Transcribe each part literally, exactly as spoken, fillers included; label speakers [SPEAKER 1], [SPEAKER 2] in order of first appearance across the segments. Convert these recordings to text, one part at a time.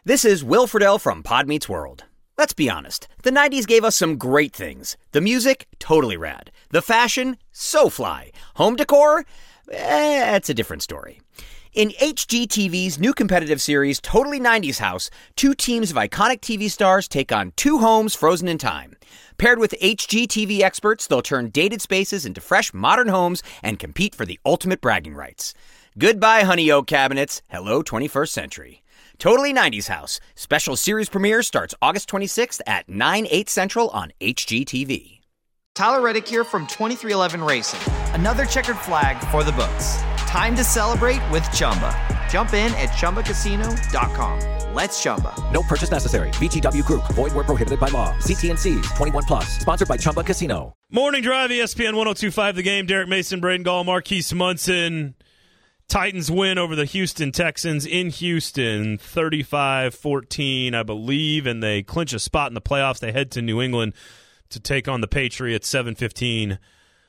[SPEAKER 1] This is Will Friedle from Pod Meets World. Let's be honest, the nineties gave us some great things. The music, totally rad. The fashion, so fly. Home decor, eh, that's a different story. In H G T V's new competitive series, Totally nineties House, two teams of iconic T V stars take on two homes frozen in time. Paired with H G T V experts, they'll turn dated spaces into fresh, modern homes and compete for the ultimate bragging rights. Goodbye, honey oak cabinets. Hello, twenty-first century. Totally nineties House. Special series premiere starts August twenty-sixth at nine, eight Central on H G T V.
[SPEAKER 2] Tyler Reddick here from twenty-three eleven Racing. Another checkered flag for the books. Time to celebrate with Chumba. Jump in at Chumba Casino dot com. Let's Chumba.
[SPEAKER 3] No purchase necessary. V G W Group. Void where prohibited by law. See T and C's. twenty-one plus. Sponsored by Chumba Casino.
[SPEAKER 4] Morning Drive, E S P N one oh two point five The Game. Derek Mason, Braden Gall, Marquise Munson. Titans win over the Houston Texans in Houston, thirty-five fourteen, I believe, and they clinch a spot in the playoffs. They head to New England to take on the Patriots, seven fifteen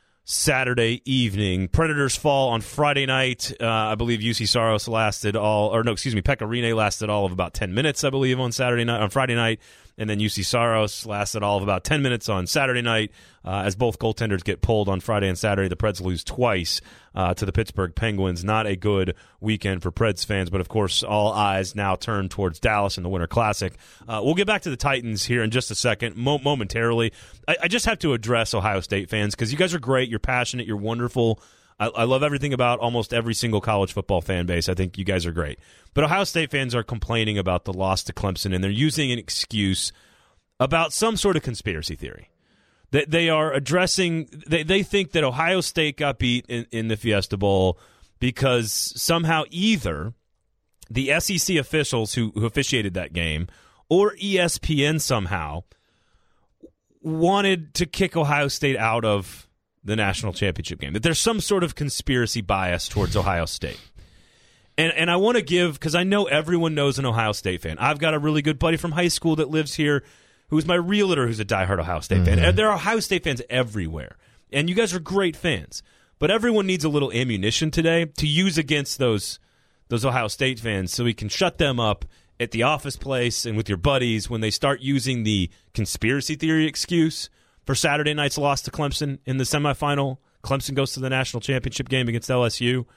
[SPEAKER 4] Saturday evening. Predators fall on Friday night. Uh, I believe U C Saros lasted all, or no, excuse me, Pekka Rinne lasted all of about ten minutes, I believe, on Saturday night, on Friday night, and then U C Saros lasted all of about ten minutes on Saturday night. Uh, as both goaltenders get pulled on Friday and Saturday, the Preds lose twice uh, to the Pittsburgh Penguins. Not a good weekend for Preds fans, but of course, all eyes now turn towards Dallas in the Winter Classic. Uh, we'll get back to the Titans here in just a second, mo- momentarily. I-, I just have to address Ohio State fans because you guys are great, you're passionate, you're wonderful. I-, I love everything about almost every single college football fan base. I think you guys are great. But Ohio State fans are complaining about the loss to Clemson, and they're using an excuse about some sort of conspiracy theory. They, they are addressing, they, they think that Ohio State got beat in, in the Fiesta Bowl because somehow either the S E C officials who, who officiated that game or E S P N somehow wanted to kick Ohio State out of the national championship game. That there's some sort of conspiracy bias towards Ohio State. And and I want to give, because I know everyone knows an Ohio State fan. I've got a really good buddy from high school that lives here who's my realtor who's a diehard Ohio State mm-hmm. fan. And there are Ohio State fans everywhere. And you guys are great fans. But everyone needs a little ammunition today to use against those those Ohio State fans so we can shut them up at the office place and with your buddies when they start using the conspiracy theory excuse for Saturday night's loss to Clemson in the semifinal. Clemson goes to the national championship game against L S U.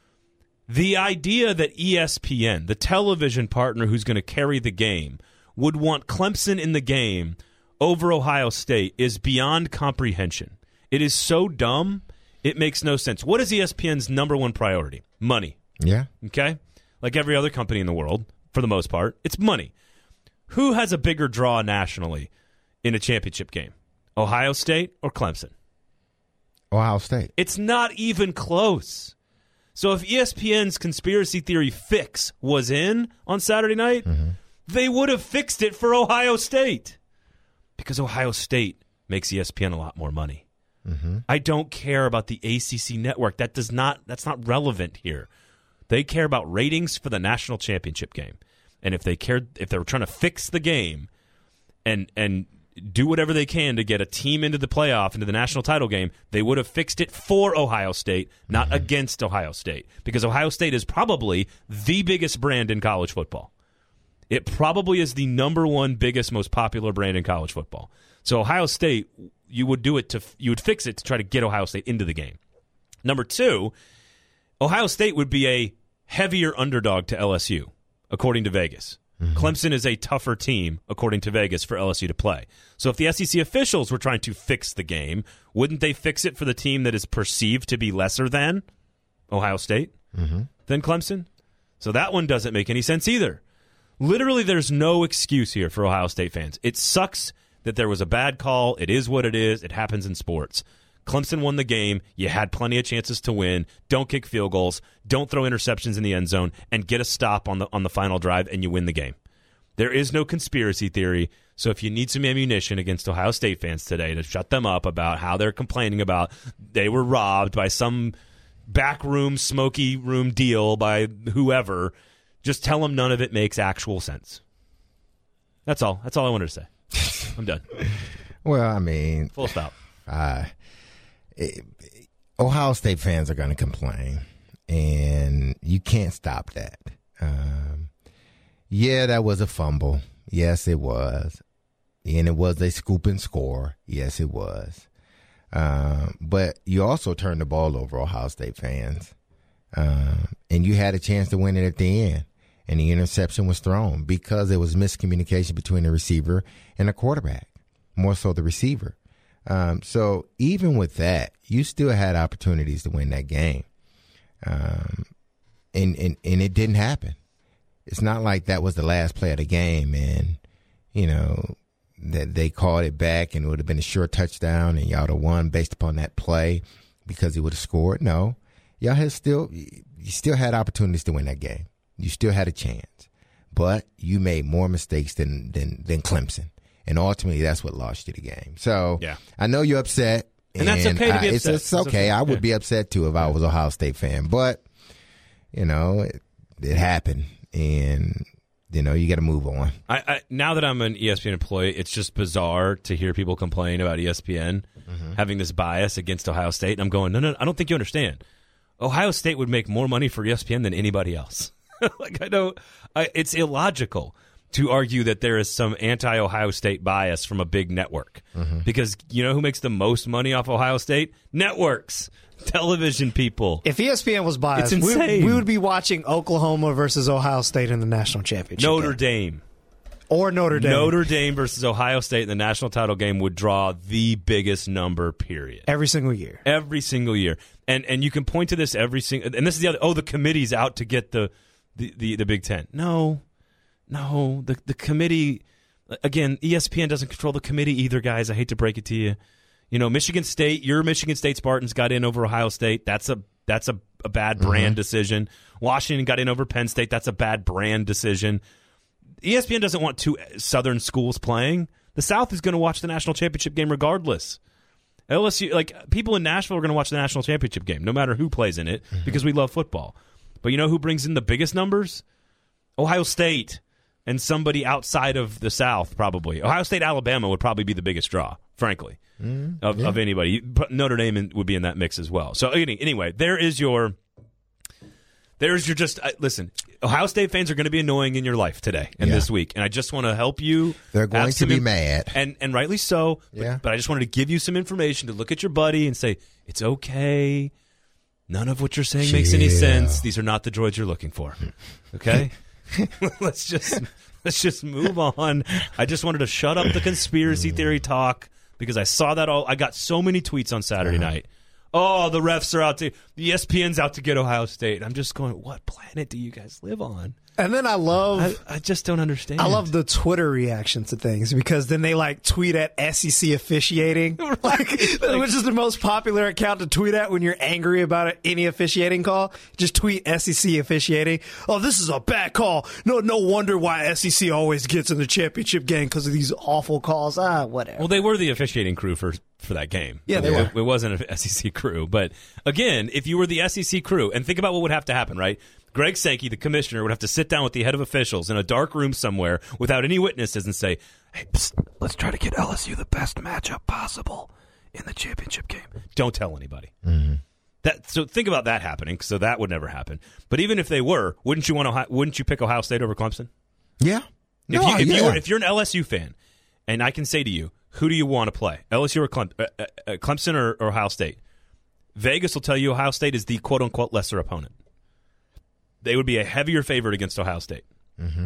[SPEAKER 4] The idea that E S P N, the television partner who's going to carry the game, would want Clemson in the game over Ohio State is beyond comprehension. It is so dumb, it makes no sense. What is E S P N's number one priority? Money.
[SPEAKER 5] Yeah.
[SPEAKER 4] Okay? Like every other company in the world, for the most part, it's money. Who has a bigger draw nationally in a championship game? Ohio State or Clemson?
[SPEAKER 5] Ohio State.
[SPEAKER 4] It's not even close. So if E S P N's conspiracy theory fix was in on Saturday night, mm-hmm. they would have fixed it for Ohio State because Ohio State makes E S P N a lot more money. Mm-hmm. I don't care about the A C C network. That does not. That's not relevant here. They care about ratings for the national championship game, and if they cared, if they were trying to fix the game, and and do whatever they can to get a team into the playoff, into the national title game, they would have fixed it for Ohio State, not mm-hmm. against Ohio State, because Ohio State is probably the biggest brand in college football. It probably is the number one biggest, most popular brand in college football. So Ohio State, you would do it to, you would fix it to try to get Ohio State into the game. Number two, Ohio State would be a heavier underdog to L S U, according to Vegas. Mm-hmm. Clemson is a tougher team, according to Vegas, for L S U to play. So if the S E C officials were trying to fix the game, wouldn't they fix it for the team that is perceived to be lesser than Ohio State, mm-hmm. than Clemson? So that one doesn't make any sense either. Literally, there's no excuse here for Ohio State fans. It sucks that there was a bad call. It is what it is. It happens in sports. Clemson won the game. You had plenty of chances to win. Don't kick field goals. Don't throw interceptions in the end zone, and get a stop on the on the final drive, and you win the game. There is no conspiracy theory. So if you need some ammunition against Ohio State fans today to shut them up about how they're complaining about they were robbed by some backroom, smoky room deal by whoever, just tell them none of it makes actual sense. That's all. That's all I wanted to say. I'm done.
[SPEAKER 5] Well, I mean,
[SPEAKER 4] full stop.
[SPEAKER 5] Uh, it, Ohio State fans are going to complain, and you can't stop that. Um, Yeah, that was a fumble. Yes, it was. And it was a scoop and score. Yes, it was. Um, but you also turned the ball over, Ohio State fans. Um, and you had a chance to win it at the end. And the interception was thrown because there was miscommunication between the receiver and the quarterback, more so the receiver. Um, so even with that, you still had opportunities to win that game. Um, and, and, and it didn't happen. It's not like that was the last play of the game and, you know, that they called it back and it would have been a sure touchdown and y'all would have won based upon that play because he would have scored. No, y'all had still, you still had opportunities to win that game. You still had a chance, but you made more mistakes than, than, than Clemson. And ultimately that's what lost you the game. So
[SPEAKER 4] yeah.
[SPEAKER 5] I know you're upset.
[SPEAKER 4] And, and that's okay to be
[SPEAKER 5] I,
[SPEAKER 4] upset.
[SPEAKER 5] It's, it's okay. okay. I would yeah. be upset too if I was a Ohio State fan, but you know, it, it happened and you know, you got to move on.
[SPEAKER 4] I, I now that I'm an E S P N employee, it's just bizarre to hear people complain about E S P N mm-hmm. having this bias against Ohio State. And I'm going, no, no, I don't think you understand. Ohio State would make more money for E S P N than anybody else. Like I know, I, it's illogical to argue that there is some anti-Ohio State bias from a big network mm-hmm. because you know who makes the most money off Ohio State? Networks. Television people.
[SPEAKER 6] If E S P N was biased,
[SPEAKER 4] it's insane.
[SPEAKER 6] We, we would be watching Oklahoma versus Ohio State in the national championship.
[SPEAKER 4] Notre
[SPEAKER 6] game.
[SPEAKER 4] Dame.
[SPEAKER 6] Or Notre Dame.
[SPEAKER 4] Notre Dame versus Ohio State in the national title game would draw the biggest number, period.
[SPEAKER 6] Every single year.
[SPEAKER 4] Every single year. And and you can point to this every single... And this is the other... Oh, the committee's out to get the the, the, the Big Ten. No. No. The, the committee... Again, E S P N doesn't control the committee either, guys. I hate to break it to you. You know, Michigan State, your Michigan State Spartans got in over Ohio State. That's a that's a, a bad brand mm-hmm. decision. Washington got in over Penn State. That's a bad brand decision. E S P N doesn't want two Southern schools playing. The South is going to watch the national championship game regardless. L S U, like people in Nashville are going to watch the national championship game, no matter who plays in it, mm-hmm. because we love football. But you know who brings in the biggest numbers? Ohio State and somebody outside of the South, probably. Ohio State, Alabama would probably be the biggest draw, frankly. Mm, of, yeah. of anybody. Notre Dame in, would be in that mix as well. So anyway, there is your there's your just uh, listen, Ohio State fans are going to be annoying in your life today and yeah. this week, and I just want to help you.
[SPEAKER 5] They're going to be
[SPEAKER 4] imp-
[SPEAKER 5] mad,
[SPEAKER 4] and and rightly so.
[SPEAKER 5] Yeah.
[SPEAKER 4] But, but I just wanted to give you some information to look at your buddy and say it's okay. None of what you're saying Chill. makes any sense. These are not the droids you're looking for. Okay, let's just let's just move on. I just wanted to shut up the conspiracy theory talk. Because I saw that all, I got so many tweets on Saturday uh-huh. night. Oh, the refs are out to, the E S P N's out to get Ohio State. I'm just going, what planet do you guys live on?
[SPEAKER 6] And then I love,
[SPEAKER 4] I, I just don't understand.
[SPEAKER 6] I love the Twitter reaction to things because then they like tweet at S E C officiating, right. like, which is the most popular account to tweet at when you're angry about any officiating call. Just tweet S E C officiating. Oh, this is a bad call. No, no wonder why S E C always gets in the championship game because of these awful calls. Ah, whatever.
[SPEAKER 4] Well, they were the officiating crew for for that game.
[SPEAKER 6] Yeah, they
[SPEAKER 4] it,
[SPEAKER 6] were.
[SPEAKER 4] It wasn't an S E C crew, but again, if you were the S E C crew, and think about what would have to happen, right? Greg Sankey, the commissioner, would have to sit down with the head of officials in a dark room somewhere without any witnesses and say, hey, psst, let's try to get L S U the best matchup possible in the championship game. Don't tell anybody.
[SPEAKER 5] Mm-hmm.
[SPEAKER 4] That So think about that happening, so that would never happen. But even if they were, wouldn't you want Ohio, wouldn't you pick Ohio State over Clemson?
[SPEAKER 5] Yeah.
[SPEAKER 4] If,
[SPEAKER 5] no,
[SPEAKER 4] you, if,
[SPEAKER 5] yeah.
[SPEAKER 4] you were, if you're an L S U fan, and I can say to you, who do you want to play, L S U or Clem, uh, uh, Clemson or, or Ohio State? Vegas will tell you Ohio State is the quote-unquote lesser opponent. They would be a heavier favorite against Ohio State.
[SPEAKER 5] Mm-hmm.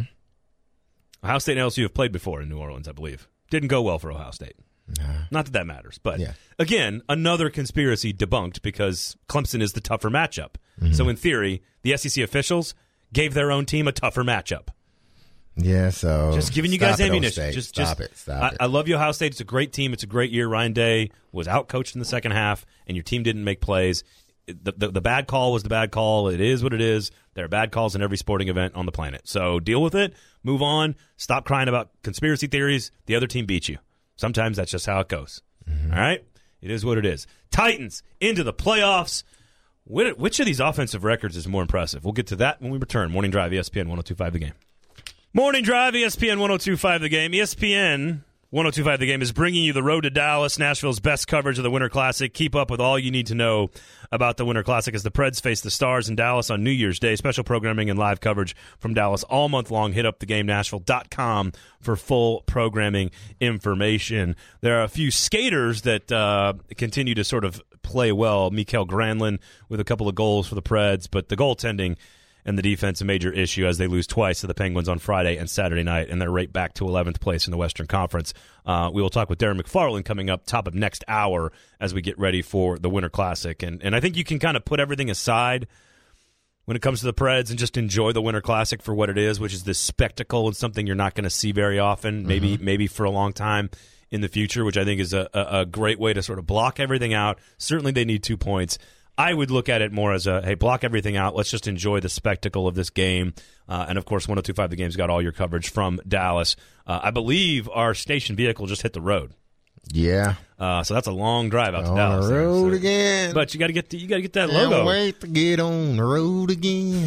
[SPEAKER 4] Ohio State and L S U have played before in New Orleans, I believe. Didn't go well for Ohio State.
[SPEAKER 5] Nah.
[SPEAKER 4] Not that that matters. But,
[SPEAKER 5] yeah.
[SPEAKER 4] again, another conspiracy debunked because Clemson is the tougher matchup.
[SPEAKER 5] Mm-hmm.
[SPEAKER 4] So, in theory, the S E C officials gave their own team a tougher matchup.
[SPEAKER 5] Yeah, so
[SPEAKER 4] just giving you guys
[SPEAKER 5] it,
[SPEAKER 4] ammunition. Just,
[SPEAKER 5] stop
[SPEAKER 4] just,
[SPEAKER 5] it. Stop
[SPEAKER 4] I,
[SPEAKER 5] it.
[SPEAKER 4] I love you, Ohio State. It's a great team. It's a great year. Ryan Day was outcoached in the second half, and your team didn't make plays. The, the, the bad call was the bad call. It is what it is. There are bad calls in every sporting event on the planet. So deal with it. Move on. Stop crying about conspiracy theories. The other team beat you. Sometimes that's just how it goes. Mm-hmm. All right? It is what it is. Titans into the playoffs. Which of these offensive records is more impressive? We'll get to that when we return. Morning Drive, E S P N one oh two point five The Game. Morning Drive, E S P N one oh two point five The Game. E S P N one oh two point five The Game is bringing you the road to Dallas, Nashville's best coverage of the Winter Classic. Keep up with all you need to know about the Winter Classic as the Preds face the Stars in Dallas on New Year's Day. Special programming and live coverage from Dallas all month long. Hit up the game nashville dot com for full programming information. There are a few skaters that uh, continue to sort of play well. Mikael Granlund with a couple of goals for the Preds, but the goaltending and the defense a major issue as they lose twice to the Penguins on Friday and Saturday night, and they're right back to eleventh place in the Western Conference. Uh, we will talk with Darren McFarland coming up top of next hour as we get ready for the Winter Classic. And, and I think you can kind of put everything aside when it comes to the Preds and just enjoy the Winter Classic for what it is, which is this spectacle and something you're not going to see very often, maybe mm-hmm. maybe for a long time in the future, which I think is a, a, a great way to sort of block everything out. Certainly they need two points. I would look at it more as a, hey, block everything out. Let's just enjoy the spectacle of this game. Uh, and, of course, one oh two point five The Game's got all your coverage from Dallas. Uh, I believe our station vehicle just hit the road.
[SPEAKER 5] Yeah.
[SPEAKER 4] Uh, so that's a long drive out to
[SPEAKER 5] on
[SPEAKER 4] Dallas.
[SPEAKER 5] On the road
[SPEAKER 4] so,
[SPEAKER 5] again.
[SPEAKER 4] But you got to get the, you got to get that
[SPEAKER 5] Can't
[SPEAKER 4] logo.
[SPEAKER 5] wait to get on the road again.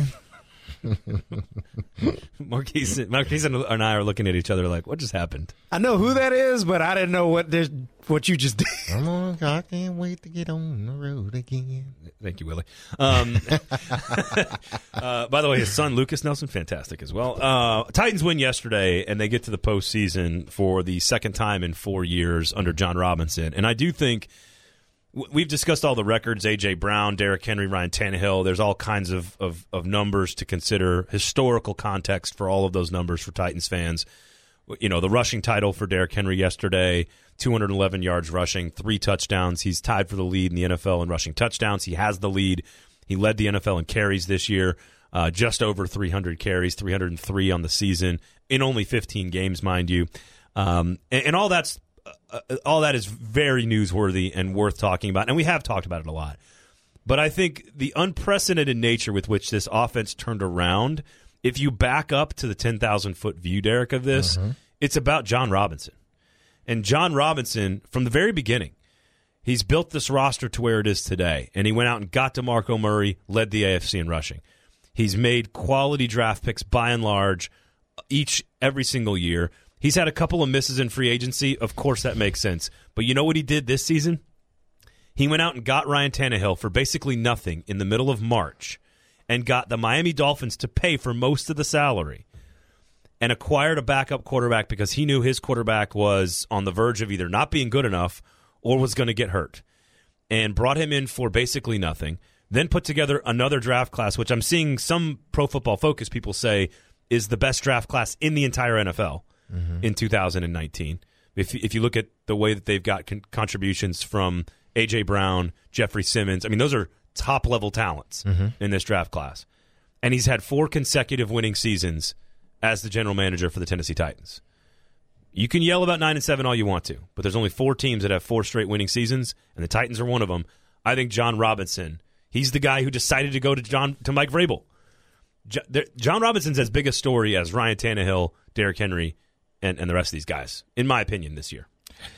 [SPEAKER 4] Marquise, Marquise and I are looking at each other like, what just happened?
[SPEAKER 6] I know who that is, but I didn't know what there's what you just did.
[SPEAKER 5] I'm on, I can't wait to get on the road again.
[SPEAKER 4] Thank you, Willie. Um, uh, by the way, his son, Lucas Nelson, fantastic as well. Uh, Titans win yesterday, and they get to the postseason for the second time in four years under John Robinson. And I do think w- we've discussed all the records, A J. Brown, Derrick Henry, Ryan Tannehill. There's all kinds of, of, of numbers to consider, historical context for all of those numbers for Titans fans. You know, the rushing title for Derrick Henry yesterday, two hundred eleven yards rushing, three touchdowns. He's tied for the lead in the N F L in rushing touchdowns. He has the lead. He led the N F L in carries this year, uh, just over three hundred carries, three hundred three on the season in only fifteen games, mind you. Um, and, and all that's uh, all that is very newsworthy and worth talking about, and we have talked about it a lot. But I think the unprecedented nature with which this offense turned around, if you back up to the ten thousand foot view, Derek, of this, uh-huh. it's about John Robinson. And John Robinson, from the very beginning, he's built this roster to where it is today. And he went out and got DeMarco Murray, led the A F C in rushing. He's made quality draft picks by and large each, every single year. He's had a couple of misses in free agency. Of course, that makes sense. But you know what he did this season? He went out and got Ryan Tannehill for basically nothing in the middle of March and got the Miami Dolphins to pay for most of the salary and acquired a backup quarterback because he knew his quarterback was on the verge of either not being good enough or was going to get hurt, and brought him in for basically nothing, then put together another draft class, which I'm seeing some Pro Football Focus people say is the best draft class in the entire N F L mm-hmm. in two thousand nineteen. If, if you look at the way that they've got con- contributions from A J. Brown, Jeffrey Simmons, I mean, those are top-level talents mm-hmm. in this draft class. And he's had four consecutive winning seasons as the general manager for the Tennessee Titans. You can yell about nine and seven all you want to, but there's only four teams that have four straight winning seasons, and the Titans are one of them. I think John Robinson, he's the guy who decided to go to John to Mike Vrabel. John Robinson's as big a story as Ryan Tannehill, Derrick Henry, and, and the rest of these guys, in my opinion, this year.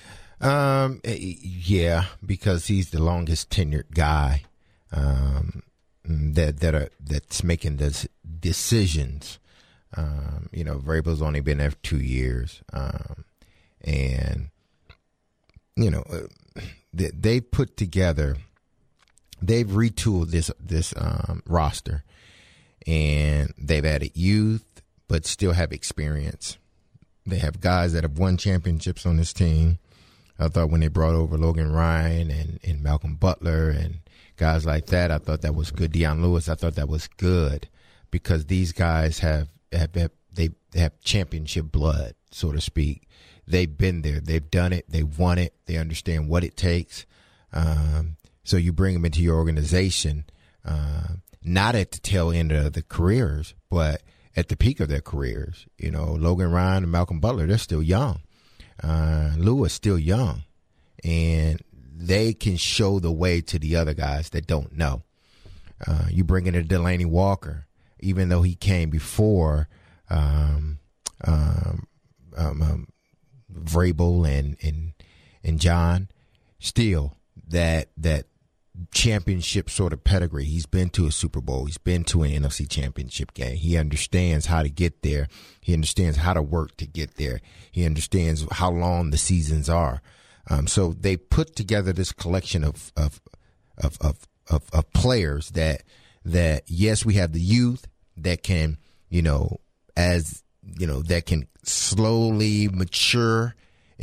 [SPEAKER 5] Um, yeah, because he's the longest tenured guy um, that that are that's making the decisions. Um, you know, Vrabel's only been there for two years, um, and you know they, they put together, they've retooled this this um, roster, and they've added youth, but still have experience. They have guys that have won championships on this team. I thought when they brought over Logan Ryan and, and Malcolm Butler and guys like that, I thought that was good. Deion Lewis, I thought that was good because these guys have. Have, have they have championship blood, so to speak. They've been there. They've done it. They won it. They understand what it takes. Um, so you bring them into your organization, uh, not at the tail end of the careers, but at the peak of their careers. You know, Logan Ryan and Malcolm Butler, they're still young. Uh, Lewis still young. And they can show the way to the other guys that don't know. Uh, you bring in a Delaney Walker. Even though he came before um, um, um, um, Vrabel and, and and John, still that that championship sort of pedigree. He's been to a Super Bowl. He's been to an N F C championship game. He understands how to get there. He understands how to work to get there. He understands how long the seasons are. Um, so they put together this collection of of of of of, of players that that yes, we have the youth that can, you know, as you know, that can slowly mature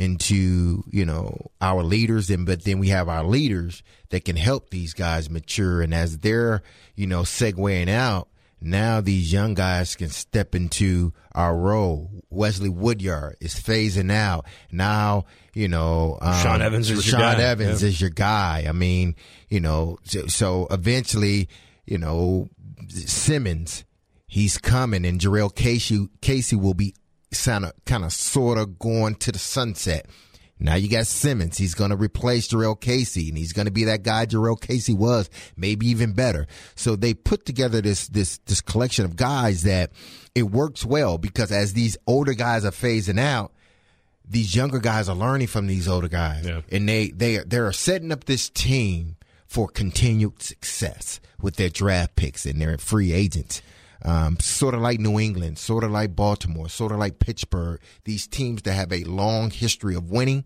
[SPEAKER 5] into, you know, our leaders, and but then we have our leaders that can help these guys mature, and as they're, you know, segueing out, now these young guys can step into our role. Wesley Woodyard is phasing out. Now, you know, um,
[SPEAKER 4] Sean Evans is your
[SPEAKER 5] Sean
[SPEAKER 4] guy.
[SPEAKER 5] Evans
[SPEAKER 4] Yeah.
[SPEAKER 5] is your guy. I mean, you know, so, so eventually, you know, Simmons, he's coming, and Jarrell Casey Casey will be kind of kind of sort of going to the sunset. Now you got Simmons. He's going to replace Jarrell Casey, and he's going to be that guy Jarrell Casey was, maybe even better. So they put together this this this collection of guys that it works well, because as these older guys are phasing out, these younger guys are learning from these older guys,
[SPEAKER 4] Yeah.
[SPEAKER 5] and they they they're setting up this team for continued success with their draft picks and their free agents. Um, sort of like New England, sort of like Baltimore, sort of like Pittsburgh, these teams that have a long history of winning,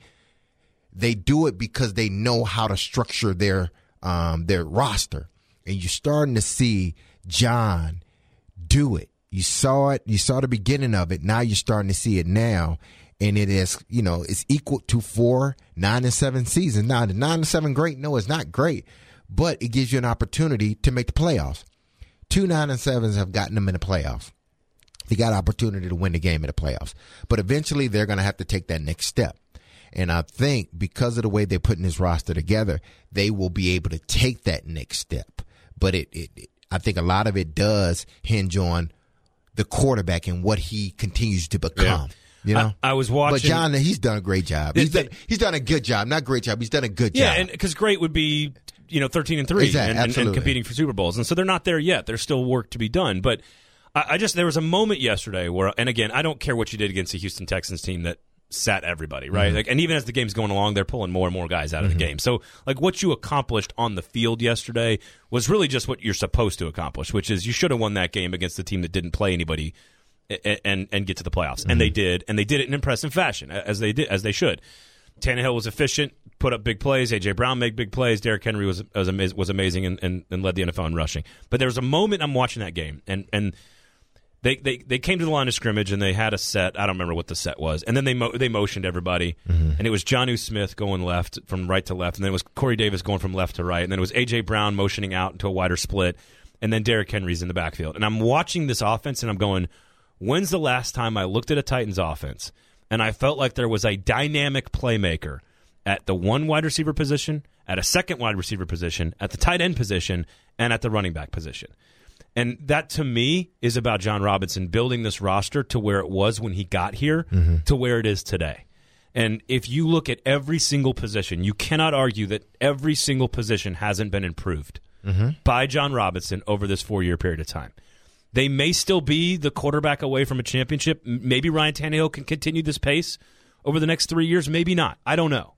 [SPEAKER 5] they do it because they know how to structure their um, their roster. And you're starting to see John do it. You saw it. You saw the beginning of it. Now you're starting to see it now. And it is, you know, it's equal to four, nine and seven seasons. Now, the nine and seven great, no, it's not great, but it gives you an opportunity to make the playoffs. Two nine and sevens have gotten them in the playoffs. They got opportunity to win the game in the playoffs. But eventually they're going to have to take that next step. And I think because of the way they're putting this roster together, they will be able to take that next step. But it, it, it I think a lot of it does hinge on the quarterback and what he continues to become.
[SPEAKER 4] Yeah.
[SPEAKER 5] You know,
[SPEAKER 4] I, I was watching.
[SPEAKER 5] But John, he's done a great job. He's done, he's done a good job. Not great job. He's done a good
[SPEAKER 4] Yeah,
[SPEAKER 5] job.
[SPEAKER 4] and because great would be, you know, thirteen and three
[SPEAKER 5] Exactly,
[SPEAKER 4] and, and, and
[SPEAKER 5] absolutely.
[SPEAKER 4] competing for Super Bowls, and so they're not there yet. There's still work to be done. But I, I just there was a moment yesterday where, and again, I don't care what you did against the Houston Texans team that sat everybody, right?
[SPEAKER 5] Mm-hmm.
[SPEAKER 4] Like, and even as the game's going along, they're pulling more and more guys out of
[SPEAKER 5] Mm-hmm.
[SPEAKER 4] the game. So, like, what you accomplished on the field yesterday was really just what you're supposed to accomplish, which is you should have won that game against the team that didn't play anybody. And, and and get to the playoffs,
[SPEAKER 5] Mm-hmm.
[SPEAKER 4] and they did, and they did it in impressive fashion, as they did, as they should. Tannehill was efficient, put up big plays. A J Brown made big plays. Derrick Henry was was, amaz- was amazing and, and, and led the N F L in rushing. But there was a moment I'm watching that game, and and they, they, they came to the line of scrimmage and they had a set. I don't remember what the set was, and then they mo- they motioned everybody,
[SPEAKER 5] Mm-hmm.
[SPEAKER 4] and it was Jonnu Smith going left from right to left, and then it was Corey Davis going from left to right, and then it was A J Brown motioning out into a wider split, and then Derrick Henry's in the backfield. And I'm watching this offense, and I'm going, when's the last time I looked at a Titans offense and I felt like there was a dynamic playmaker at the one wide receiver position, at a second wide receiver position, at the tight end position, and at the running back position? And that, to me, is about John Robinson building this roster to where it was when he got here mm-hmm. to where it is today. And if you look at every single position, you cannot argue that every single position hasn't been improved mm-hmm. by John Robinson over this four-year period of time. They may still be the quarterback away from a championship. Maybe Ryan Tannehill can continue this pace over the next three years. Maybe not. I don't know.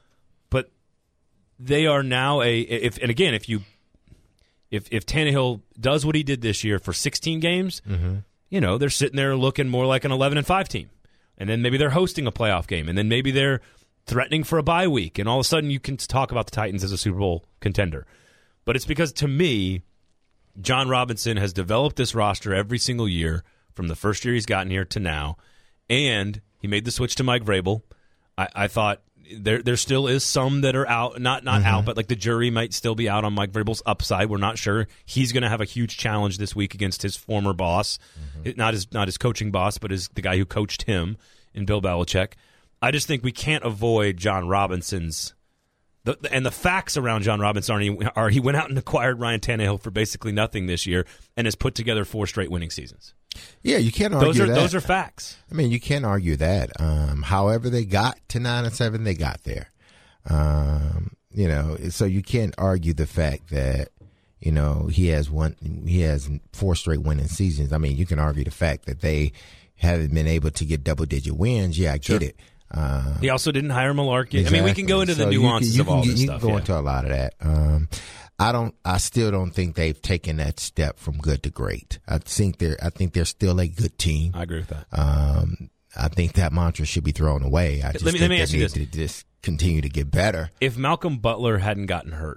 [SPEAKER 4] But they are now a if and again if you if if Tannehill does what he did this year for sixteen games, mm-hmm. you know, they're sitting there looking more like an eleven and five team. And then maybe they're hosting a playoff game, and then maybe they're threatening for a bye week, and all of a sudden you can talk about the Titans as a Super Bowl contender. But it's because, to me, John Robinson has developed this roster every single year from the first year he's gotten here to now, and he made the switch to Mike Vrabel. I, I thought there there still is some that are out, not not mm-hmm. out, but like the jury might still be out on Mike Vrabel's upside. We're not sure. He's going to have a huge challenge this week against his former boss, mm-hmm. not his not his coaching boss, but his the guy who coached him in Bill Belichick. I just think we can't avoid John Robinson's. The, and the facts around John Robinson are he, are he went out and acquired Ryan Tannehill for basically nothing this year and has put together four straight winning seasons.
[SPEAKER 5] Yeah, you can't argue
[SPEAKER 4] those are,
[SPEAKER 5] that.
[SPEAKER 4] Those are facts.
[SPEAKER 5] I mean, you can't argue that. Um, however they got to nine and seven, they got there. Um, you know, so you can't argue the fact that, you know, he has one, he has four straight winning seasons. I mean, you can argue the fact that they haven't been able to get double digit wins. Yeah, I get
[SPEAKER 4] sure.
[SPEAKER 5] it. Um,
[SPEAKER 4] he also didn't hire Malarkey.
[SPEAKER 5] Exactly.
[SPEAKER 4] I mean, we can go into the
[SPEAKER 5] so
[SPEAKER 4] nuances
[SPEAKER 5] you can, you
[SPEAKER 4] of all
[SPEAKER 5] can,
[SPEAKER 4] this
[SPEAKER 5] you
[SPEAKER 4] stuff.
[SPEAKER 5] can go
[SPEAKER 4] yeah.
[SPEAKER 5] into a lot of that. Um, I don't. I still don't think they've taken that step from good to great. I think they're. I think they're still a good team.
[SPEAKER 4] I agree with that.
[SPEAKER 5] Um, I think that mantra should be thrown away. I just
[SPEAKER 4] let me,
[SPEAKER 5] think
[SPEAKER 4] let me
[SPEAKER 5] they
[SPEAKER 4] ask you
[SPEAKER 5] need
[SPEAKER 4] this.
[SPEAKER 5] to just continue to get better.
[SPEAKER 4] If Malcolm Butler hadn't gotten hurt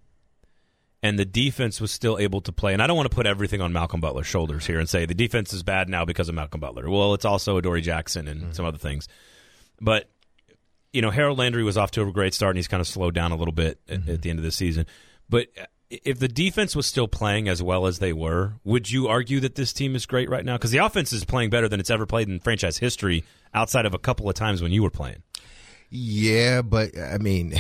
[SPEAKER 4] and the defense was still able to play, and I don't want to put everything on Malcolm Butler's shoulders here and say the defense is bad now because of Malcolm Butler. Well, it's also Adoree Jackson and mm-hmm. some other things. But, you know, Harold Landry was off to a great start, and he's kind of slowed down a little bit at, mm-hmm. at the end of the season. But if the defense was still playing as well as they were, would you argue that this team is great right now? Because the offense is playing better than it's ever played in franchise history outside of a couple of times when you were playing.
[SPEAKER 5] Yeah, but, I mean...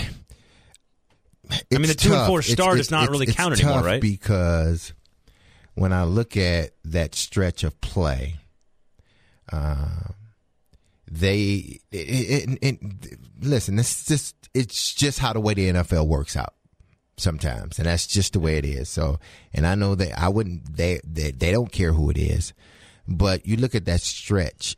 [SPEAKER 4] I mean, the two
[SPEAKER 5] tough.
[SPEAKER 4] and four start
[SPEAKER 5] it's,
[SPEAKER 4] is not
[SPEAKER 5] it's,
[SPEAKER 4] really
[SPEAKER 5] it's
[SPEAKER 4] count
[SPEAKER 5] tough
[SPEAKER 4] anymore, right?
[SPEAKER 5] Because when I look at that stretch of play, uh, they it, it, it, listen. It's just it's just how the way the N F L works out sometimes, and that's just the way it is. So, and I know that I wouldn't. They they, they don't care who it is, but you look at that stretch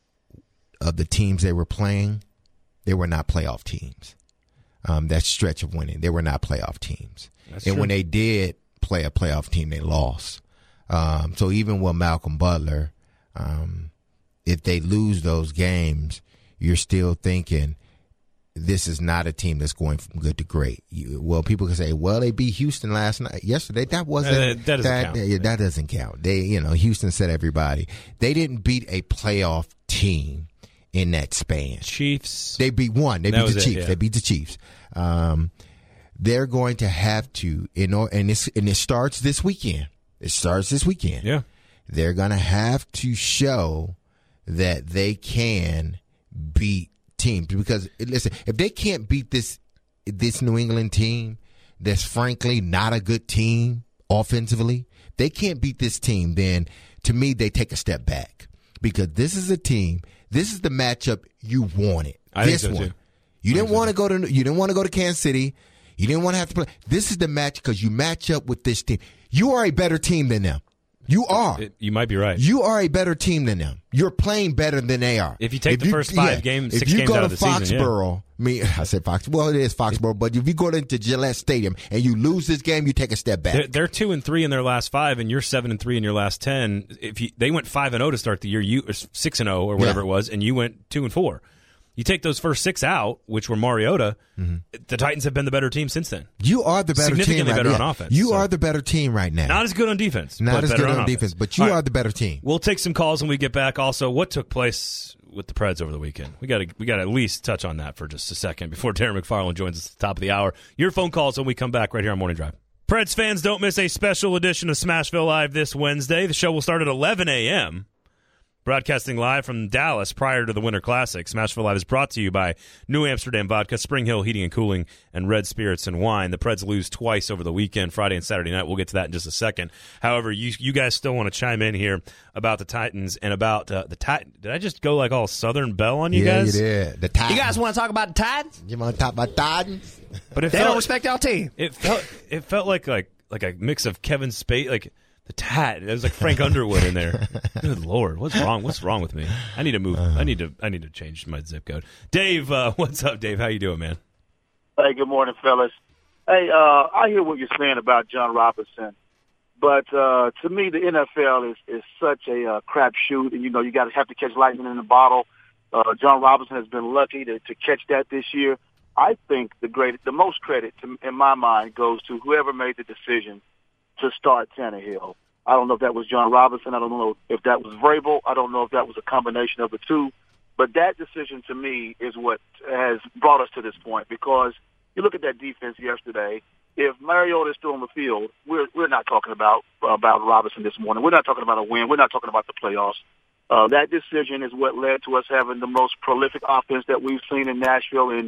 [SPEAKER 5] of the teams they were playing, they were not playoff teams. Um, that stretch of winning, they were not playoff teams. That's and true. When they did play a playoff team, they lost. Um, so even with Malcolm Butler, um, if they lose those games, you're still thinking this is not a team that's going from good to great. You, well, people can say, well, they beat Houston last night, yesterday. That wasn't,
[SPEAKER 4] uh, that doesn't
[SPEAKER 5] that,
[SPEAKER 4] count.
[SPEAKER 5] That, that doesn't count. They, you know, Houston said everybody. They didn't beat a playoff team in that span.
[SPEAKER 4] Chiefs.
[SPEAKER 5] They beat one. They
[SPEAKER 4] that
[SPEAKER 5] beat the
[SPEAKER 4] it,
[SPEAKER 5] Chiefs.
[SPEAKER 4] Yeah.
[SPEAKER 5] They beat the Chiefs. Um, they're going to have to, you know, and this and it starts this weekend. It starts this weekend.
[SPEAKER 4] Yeah.
[SPEAKER 5] They're going to have to show that they can beat teams because listen, if they can't beat this this New England team, that's frankly not a good team offensively. They can't beat this team. Then to me, they take a step back because this is a team. This is the matchup you wanted.
[SPEAKER 4] I
[SPEAKER 5] this
[SPEAKER 4] think so
[SPEAKER 5] one.
[SPEAKER 4] too.
[SPEAKER 5] You didn't want to go to. You didn't want to go to Kansas City. You didn't want to have to play. This is the match because you match up with this team. You are a better team than them. You are.
[SPEAKER 4] It, you might be right.
[SPEAKER 5] You are a better team than them. You're playing better than they are.
[SPEAKER 4] If you take
[SPEAKER 5] if
[SPEAKER 4] the
[SPEAKER 5] you,
[SPEAKER 4] first five
[SPEAKER 5] yeah,
[SPEAKER 4] games,
[SPEAKER 5] if
[SPEAKER 4] six
[SPEAKER 5] you
[SPEAKER 4] games
[SPEAKER 5] go
[SPEAKER 4] out
[SPEAKER 5] to
[SPEAKER 4] of the season,
[SPEAKER 5] Foxborough,
[SPEAKER 4] yeah.
[SPEAKER 5] me, I said Foxborough. Well, it is Foxborough, but if you go into Gillette Stadium and you lose this game, you take a step back.
[SPEAKER 4] They're, they're two and three in their last five, and you're seven and three in your last ten. If you, they went five and zero to start the year, you or six and zero or whatever
[SPEAKER 5] yeah.
[SPEAKER 4] it was, and you went two and four. You take those first six out, which were Mariota, mm-hmm. the Titans have been the better team since then.
[SPEAKER 5] You are the better
[SPEAKER 4] Significantly
[SPEAKER 5] team right
[SPEAKER 4] better
[SPEAKER 5] now.
[SPEAKER 4] on offense.
[SPEAKER 5] You
[SPEAKER 4] so.
[SPEAKER 5] are the better team right now.
[SPEAKER 4] Not as good on defense.
[SPEAKER 5] Not
[SPEAKER 4] but
[SPEAKER 5] as
[SPEAKER 4] better
[SPEAKER 5] good on,
[SPEAKER 4] on
[SPEAKER 5] defense, but you
[SPEAKER 4] All
[SPEAKER 5] are
[SPEAKER 4] right.
[SPEAKER 5] the better team.
[SPEAKER 4] We'll take some calls when we get back. Also, what took place with the Preds over the weekend? We got to we got to at least touch on that for just a second before Darren McFarland joins us at the top of the hour. Your phone calls when we come back right here on Morning Drive. Preds fans, don't miss a special edition of Smashville Live this Wednesday. The show will start at eleven a.m., broadcasting live from Dallas prior to the Winter Classic. Smashville Live is brought to you by New Amsterdam Vodka, Spring Hill Heating and Cooling, and Red Spirits and Wine. The Preds lose twice over the weekend, Friday and Saturday night. We'll get to that in just a second. However, you you guys still want to chime in here about the Titans and about uh, the Titans. Did I just go like all Southern Belle on you
[SPEAKER 5] yeah,
[SPEAKER 4] guys?
[SPEAKER 5] you did. The Titans.
[SPEAKER 6] You guys want to talk about the Titans?
[SPEAKER 5] You want to talk about Titans?
[SPEAKER 4] But it
[SPEAKER 6] They
[SPEAKER 4] felt,
[SPEAKER 6] don't respect y'all team.
[SPEAKER 4] It felt it felt like like like a mix of Kevin Spacey, like the Tat. It was like Frank Underwood in there. Good Lord, what's wrong? What's wrong with me? I need to move. I need to. I need to change my zip code. Dave, uh, what's up, Dave? How you doing, man?
[SPEAKER 7] Hey, good morning, fellas. Hey, uh, I hear what you're saying about John Robinson, but uh, to me, the N F L is is such a uh, crapshoot, and you know you got to have to catch lightning in a bottle. Uh, John Robinson has been lucky to, to catch that this year. I think the great, the most credit, to, in my mind, goes to whoever made the decision to start Tannehill. I don't know if that was John Robinson. I don't know if that was Vrabel. I don't know if that was a combination of the two. But that decision, to me, is what has brought us to this point. Because you look at that defense yesterday. If Mariota is still on the field, we're we're not talking about about Robinson this morning. We're not talking about a win. We're not talking about the playoffs. Uh, that decision is what led to us having the most prolific offense that we've seen in Nashville in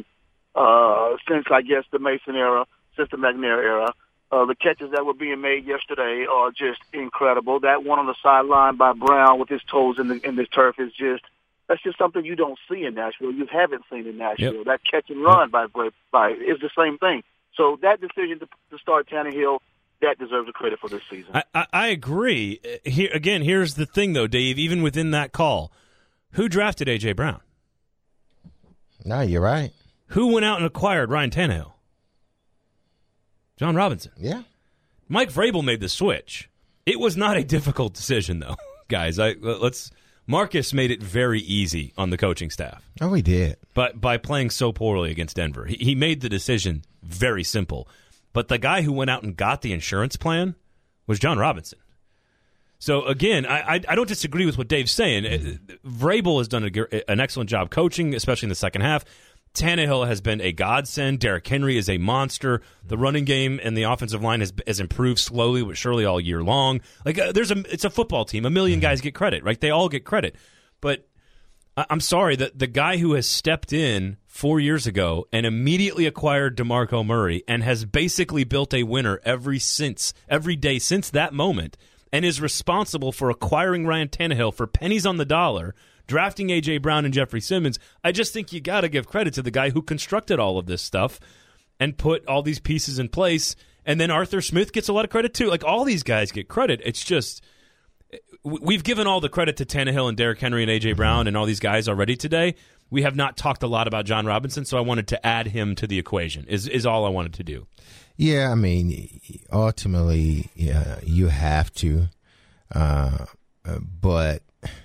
[SPEAKER 7] uh, since, I guess, the Mason era, since the McNair era. Uh, the catches that were being made yesterday are just incredible. That one on the sideline by Brown with his toes in the in the turf is just that's just something you don't see in Nashville. You haven't seen in Nashville.
[SPEAKER 4] Yep.
[SPEAKER 7] That catch and run
[SPEAKER 4] yep.
[SPEAKER 7] by by is the same thing. So that decision to, to start Tannehill, that deserves the credit for this season.
[SPEAKER 4] I, I, I agree. Here again, here's the thing, though, Dave. Even within that call, who drafted A J. Brown?
[SPEAKER 5] No, you're right.
[SPEAKER 4] Who went out and acquired Ryan Tannehill? John Robinson.
[SPEAKER 5] Yeah.
[SPEAKER 4] Mike Vrabel made the switch. It was not a difficult decision, though, guys. I let's Marcus made it very easy on the coaching staff.
[SPEAKER 5] Oh, he did.
[SPEAKER 4] But by playing so poorly against Denver, he, he made the decision very simple. But the guy who went out and got the insurance plan was John Robinson. So, again, I, I, I don't disagree with what Dave's saying. Mm-hmm. Vrabel has done a, an excellent job coaching, especially in the second half. Tannehill has been a godsend. Derrick Henry is a monster. The running game and the offensive line has, has improved slowly but surely all year long. Like uh, there's a, it's a football team. A million guys get credit, right? They all get credit. But I, I'm sorry that the guy who has stepped in four years ago and immediately acquired DeMarco Murray and has basically built a winner every since every day since that moment, and is responsible for acquiring Ryan Tannehill for pennies on the dollar, drafting A J. Brown and Jeffrey Simmons. I just think you got to give credit to the guy who constructed all of this stuff and put all these pieces in place. And then Arthur Smith gets a lot of credit, too. Like, all these guys get credit. It's just we've given all the credit to Tannehill and Derrick Henry and A J. Brown and all these guys already today. We have not talked a lot about John Robinson, so I wanted to add him to the equation, is, is all I wanted to do.
[SPEAKER 5] Yeah, I mean, ultimately, yeah, you have to. Uh, but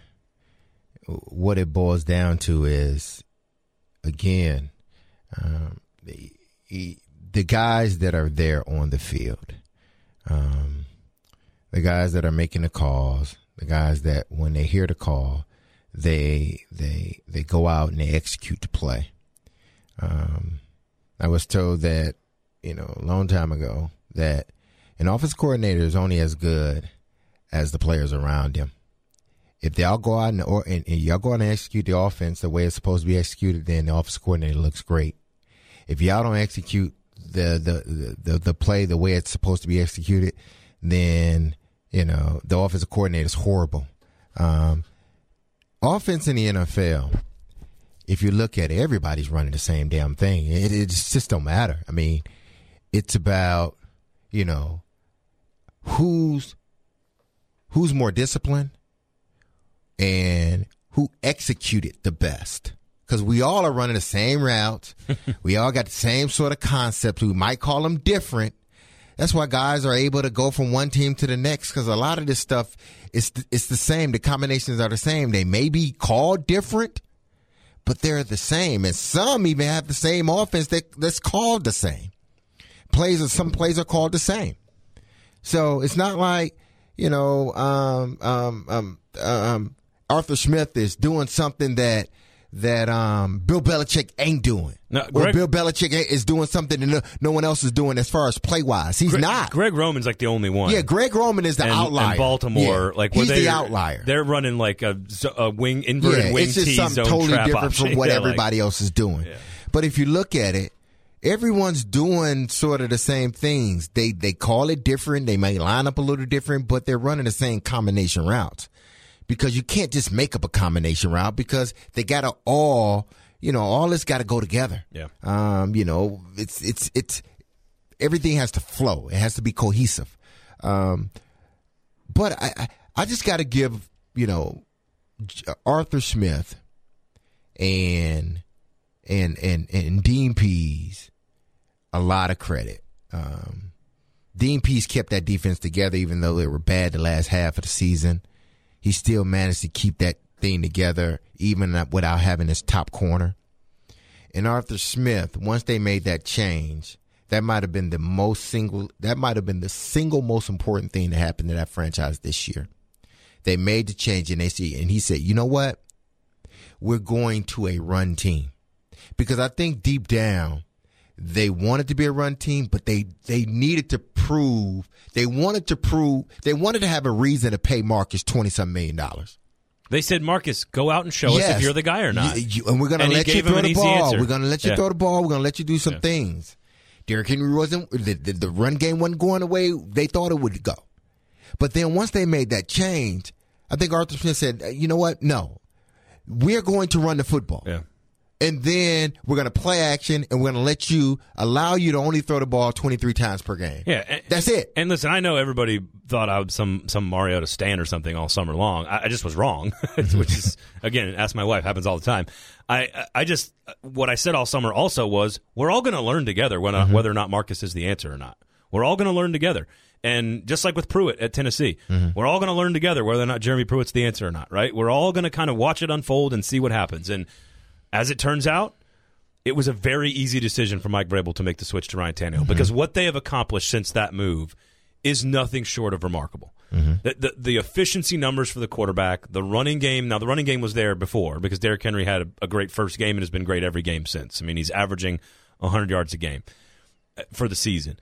[SPEAKER 5] what it boils down to is, again, um, the, the guys that are there on the field, um, the guys that are making the calls, the guys that when they hear the call, they they they go out and they execute the play. Um, I was told that, you know, a long time ago that an offensive coordinator is only as good as the players around him. If they all go out and, or, and, and y'all go out and execute the offense the way it's supposed to be executed, then the offensive coordinator looks great. If y'all don't execute the, the, the, the play the way it's supposed to be executed, then, you know, the offensive coordinator is horrible. Um, offense in the N F L, if you look at it, everybody's running the same damn thing. It, it just don't matter. I mean, it's about, you know, who's who's more disciplined and who executed the best. Because we all are running the same routes. We all got the same sort of concepts. We might call them different. That's why guys are able to go from one team to the next, because a lot of this stuff, is it's the same. The combinations are the same. They may be called different, but they're the same. And some even have the same offense that, that's called the same. Plays, some plays are called the same. So it's not like, you know, um, um, um, um, Arthur Smith is doing something that that um, Bill Belichick ain't doing.
[SPEAKER 4] No,
[SPEAKER 5] or
[SPEAKER 4] Greg,
[SPEAKER 5] Bill Belichick is doing something that no, no one else is doing as far as play-wise. He's
[SPEAKER 4] Greg,
[SPEAKER 5] not.
[SPEAKER 4] Greg Roman's like the only one.
[SPEAKER 5] Yeah, Greg Roman is the
[SPEAKER 4] and,
[SPEAKER 5] outlier.
[SPEAKER 4] And Baltimore,
[SPEAKER 5] yeah,
[SPEAKER 4] like
[SPEAKER 5] he's
[SPEAKER 4] the
[SPEAKER 5] outlier.
[SPEAKER 4] They're running like a, a wing inverted
[SPEAKER 5] yeah,
[SPEAKER 4] wing
[SPEAKER 5] it's just
[SPEAKER 4] T
[SPEAKER 5] something
[SPEAKER 4] zone
[SPEAKER 5] totally
[SPEAKER 4] trap
[SPEAKER 5] different
[SPEAKER 4] option.
[SPEAKER 5] from what
[SPEAKER 4] yeah,
[SPEAKER 5] everybody
[SPEAKER 4] like,
[SPEAKER 5] else is doing.
[SPEAKER 4] Yeah.
[SPEAKER 5] But if you look at it, everyone's doing sort of the same things. They they call it different. They may line up a little different, but they're running the same combination routes. Because you can't just make up a combination route, because they got to all, you know, all this got to go together.
[SPEAKER 4] Yeah.
[SPEAKER 5] Um, you know, it's, it's, it's, everything has to flow. It has to be cohesive. Um, but I, I, I just got to give, you know, Arthur Smith and, and, and, and Dean Pease a lot of credit. Um, Dean Pease kept that defense together, even though they were bad the last half of the season. He still managed to keep that thing together, even without having his top corner. And Arthur Smith, once they made that change, that might have been the most single, that might have been the single most important thing that happened to that franchise this year. They made the change, and they see, and he said, you know what? We're going to a run team. Because I think deep down, they wanted to be a run team, but they, they needed to prove, they wanted to prove, they wanted to have a reason to pay Marcus twenty-something million dollars.
[SPEAKER 4] They said, Marcus, go out and show
[SPEAKER 5] yes.
[SPEAKER 4] us if you're the guy or not.
[SPEAKER 5] You, you, and we're going to let you throw the ball. We're going to let you yeah. throw the ball. We're going to let you do some yeah. things. Derrick Henry wasn't, the, the, the run game wasn't going the way they thought it would go. But then once they made that change, I think Arthur Smith said, you know what? No, we're going to run the football.
[SPEAKER 4] Yeah.
[SPEAKER 5] And then we're going to play action, and we're going to let you, allow you to only throw the ball twenty-three times per game.
[SPEAKER 4] Yeah. And,
[SPEAKER 5] that's it.
[SPEAKER 4] And listen, I know everybody thought I was some, some Mariota stand or something all summer long. I, I just was wrong, which is, again, ask my wife, happens all the time. I, I just, what I said all summer also was, we're all going to learn together when, mm-hmm. uh, whether or not Marcus is the answer or not. We're all going to learn together. And just like with Pruitt at Tennessee, mm-hmm. we're all going to learn together whether or not Jeremy Pruitt's the answer or not, right? We're all going to kind of watch it unfold and see what happens. And as it turns out, it was a very easy decision for Mike Vrabel to make the switch to Ryan Tannehill mm-hmm. because what they have accomplished since that move is nothing short of remarkable. Mm-hmm. The, the, the efficiency numbers for the quarterback, the running game. Now, the running game was there before because Derrick Henry had a, a great first game and has been great every game since. I mean, he's averaging one hundred yards a game for the season.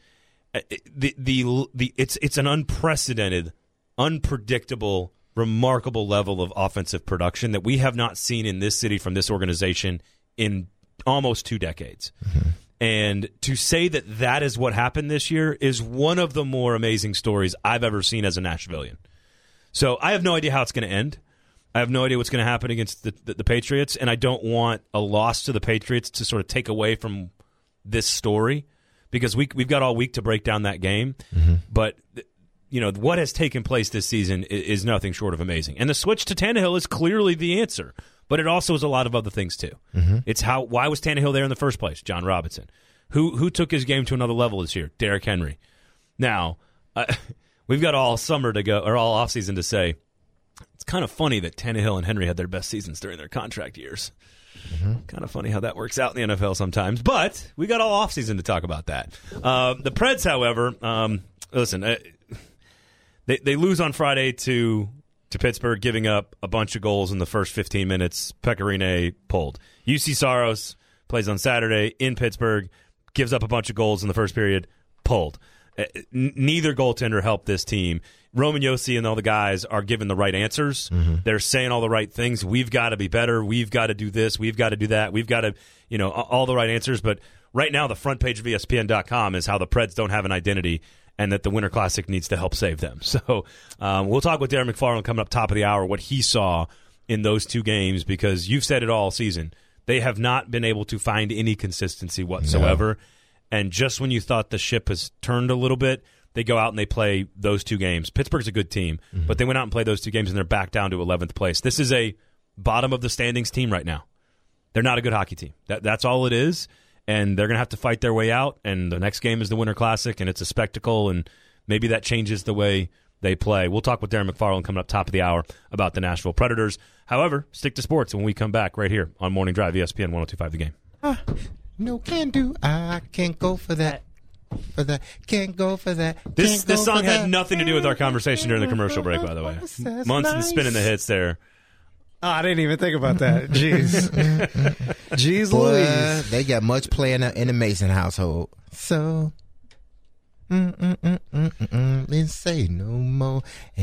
[SPEAKER 4] The the the it's it's an unprecedented, unpredictable, remarkable level of offensive production that we have not seen in this city from this organization in almost two decades. Mm-hmm. And to say that that is what happened this year is one of the more amazing stories I've ever seen as a Nashvilleian. So I have no idea how it's going to end. I have no idea what's going to happen against the, the, the Patriots, and I don't want a loss to the Patriots to sort of take away from this story because we, we've got all week to break down that game. Mm-hmm. But you know what has taken place this season is, is nothing short of amazing. And the switch to Tannehill is clearly the answer. But it also is a lot of other things, too. Mm-hmm. It's how why was Tannehill there in the first place? John Robinson. Who who took his game to another level this year? Derrick Henry. Now, uh, we've got all summer to go, or all offseason to say, it's kind of funny that Tannehill and Henry had their best seasons during their contract years. Mm-hmm. Kind of funny how that works out in the N F L sometimes. But we got all offseason to talk about that. Uh, the Preds, however, um, listen, uh, they, they lose on Friday to... to Pittsburgh, giving up a bunch of goals in the first fifteen minutes. Pecorine pulled. U C Saros plays on Saturday in Pittsburgh, gives up a bunch of goals in the first period, pulled. Uh, n- neither goaltender helped this team. Roman Josi and all the guys are giving the right answers. Mm-hmm. They're saying all the right things. We've got to be better. We've got to do this. We've got to do that. We've got to, you know, all the right answers. But right now, the front page of E S P N dot com is how the Preds don't have an identity and that the Winter Classic needs to help save them. So um, we'll talk with Darren McFarland coming up top of the hour, what he saw in those two games, because you've said it all season. They have not been able to find any consistency whatsoever. No. And just when you thought the ship has turned a little bit, they go out and they play those two games. Pittsburgh's a good team, mm-hmm. but they went out and played those two games, and they're back down to eleventh place. This is a bottom-of-the-standings team right now. They're not a good hockey team. That, that's all it is. And they're going to have to fight their way out, and the next game is the Winter Classic, and it's a spectacle, and maybe that changes the way they play. We'll talk with Darren McFarland coming up top of the hour about the Nashville Predators. However, stick to sports when we come back right here on Morning Drive, E S P N one oh two point five The Game.
[SPEAKER 5] Uh, no can do. I can't go for that. For that. Can't go for that.
[SPEAKER 4] This this song had
[SPEAKER 5] that.
[SPEAKER 4] nothing to do with our conversation during the commercial break, by the way. Munson nice. spinning the hits there.
[SPEAKER 6] Oh, I didn't even think about that. Jeez. Jeez
[SPEAKER 5] Boy,
[SPEAKER 6] Louise.
[SPEAKER 5] They got much play in the, in the Mason household. So, mm, mm, mm, mm, mm, mm, let's say no more.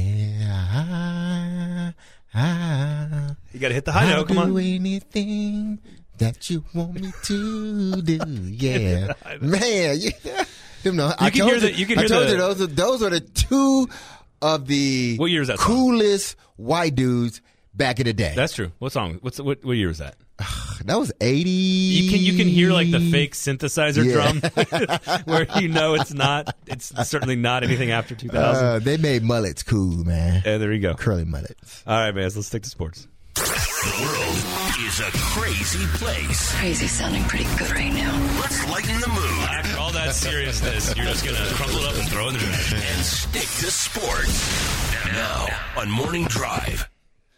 [SPEAKER 5] Yeah, I, I,
[SPEAKER 4] you got to hit the high note. Come on.
[SPEAKER 5] I'll do anything that you want me to do. Yeah. Man. Yeah. You know,
[SPEAKER 4] you
[SPEAKER 5] I
[SPEAKER 4] can
[SPEAKER 5] told
[SPEAKER 4] hear
[SPEAKER 5] you,
[SPEAKER 4] the, you can
[SPEAKER 5] I
[SPEAKER 4] hear
[SPEAKER 5] told
[SPEAKER 4] the,
[SPEAKER 5] you those are, those are the two of the
[SPEAKER 4] what year is that song?
[SPEAKER 5] coolest white dudes back in the day.
[SPEAKER 4] That's true. What song? What's what? What year is that?
[SPEAKER 5] That was eighty.
[SPEAKER 4] You can you can hear like the fake synthesizer
[SPEAKER 5] yeah.
[SPEAKER 4] drum, where you know it's not. It's certainly not anything after two thousand.
[SPEAKER 5] Uh, they made mullets cool, man.
[SPEAKER 4] Yeah, there you go.
[SPEAKER 5] Curly mullets.
[SPEAKER 4] All right, man. Let's stick to sports.
[SPEAKER 8] The world is a crazy place.
[SPEAKER 9] Crazy sounding pretty good right now.
[SPEAKER 8] Let's lighten the mood.
[SPEAKER 4] After all that seriousness, you're just going to crumple it up and throw it in the trash.
[SPEAKER 8] And stick to sports. Now on Morning Drive.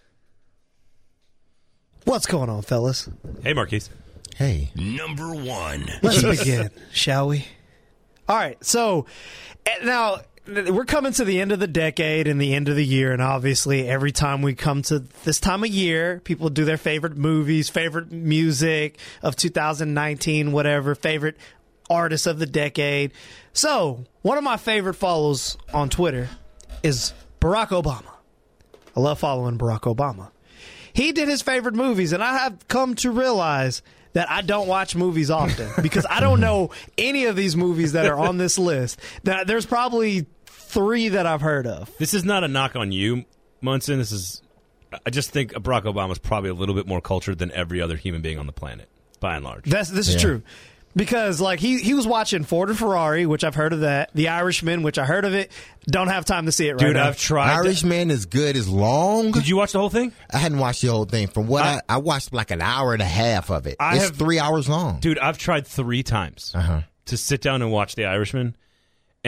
[SPEAKER 6] What's going on, fellas?
[SPEAKER 4] Hey, Marquise.
[SPEAKER 5] Hey.
[SPEAKER 8] Number one.
[SPEAKER 6] Let's begin, shall we? All right. So now we're coming to the end of the decade and the end of the year, and obviously every time we come to this time of year, people do their favorite movies, favorite music of two thousand nineteen, whatever, favorite artists of the decade. So one of my favorite follows on Twitter is Barack Obama. I love following Barack Obama. He did his favorite movies, and I have come to realize that I don't watch movies often because I don't know any of these movies that are on this list. That there's probably three that I've heard of.
[SPEAKER 4] This is not a knock on you, Munson. This is, I just think Barack Obama is probably a little bit more cultured than every other human being on the planet, by and large.
[SPEAKER 6] That's, this
[SPEAKER 5] yeah.
[SPEAKER 6] is true. Because like he, he was watching Ford and Ferrari, which I've heard of that. The Irishman, which I heard of it. Don't have time to see it right
[SPEAKER 4] Dude,
[SPEAKER 6] now.
[SPEAKER 4] I've tried.
[SPEAKER 5] Irishman is good as long.
[SPEAKER 4] Did you watch the whole thing?
[SPEAKER 5] I hadn't watched the whole thing. From what I, I, I watched like an hour and a half of it.
[SPEAKER 4] I
[SPEAKER 5] it's
[SPEAKER 4] have,
[SPEAKER 5] three hours long.
[SPEAKER 4] Dude, I've tried three times
[SPEAKER 5] uh-huh.
[SPEAKER 4] to sit down and watch The Irishman.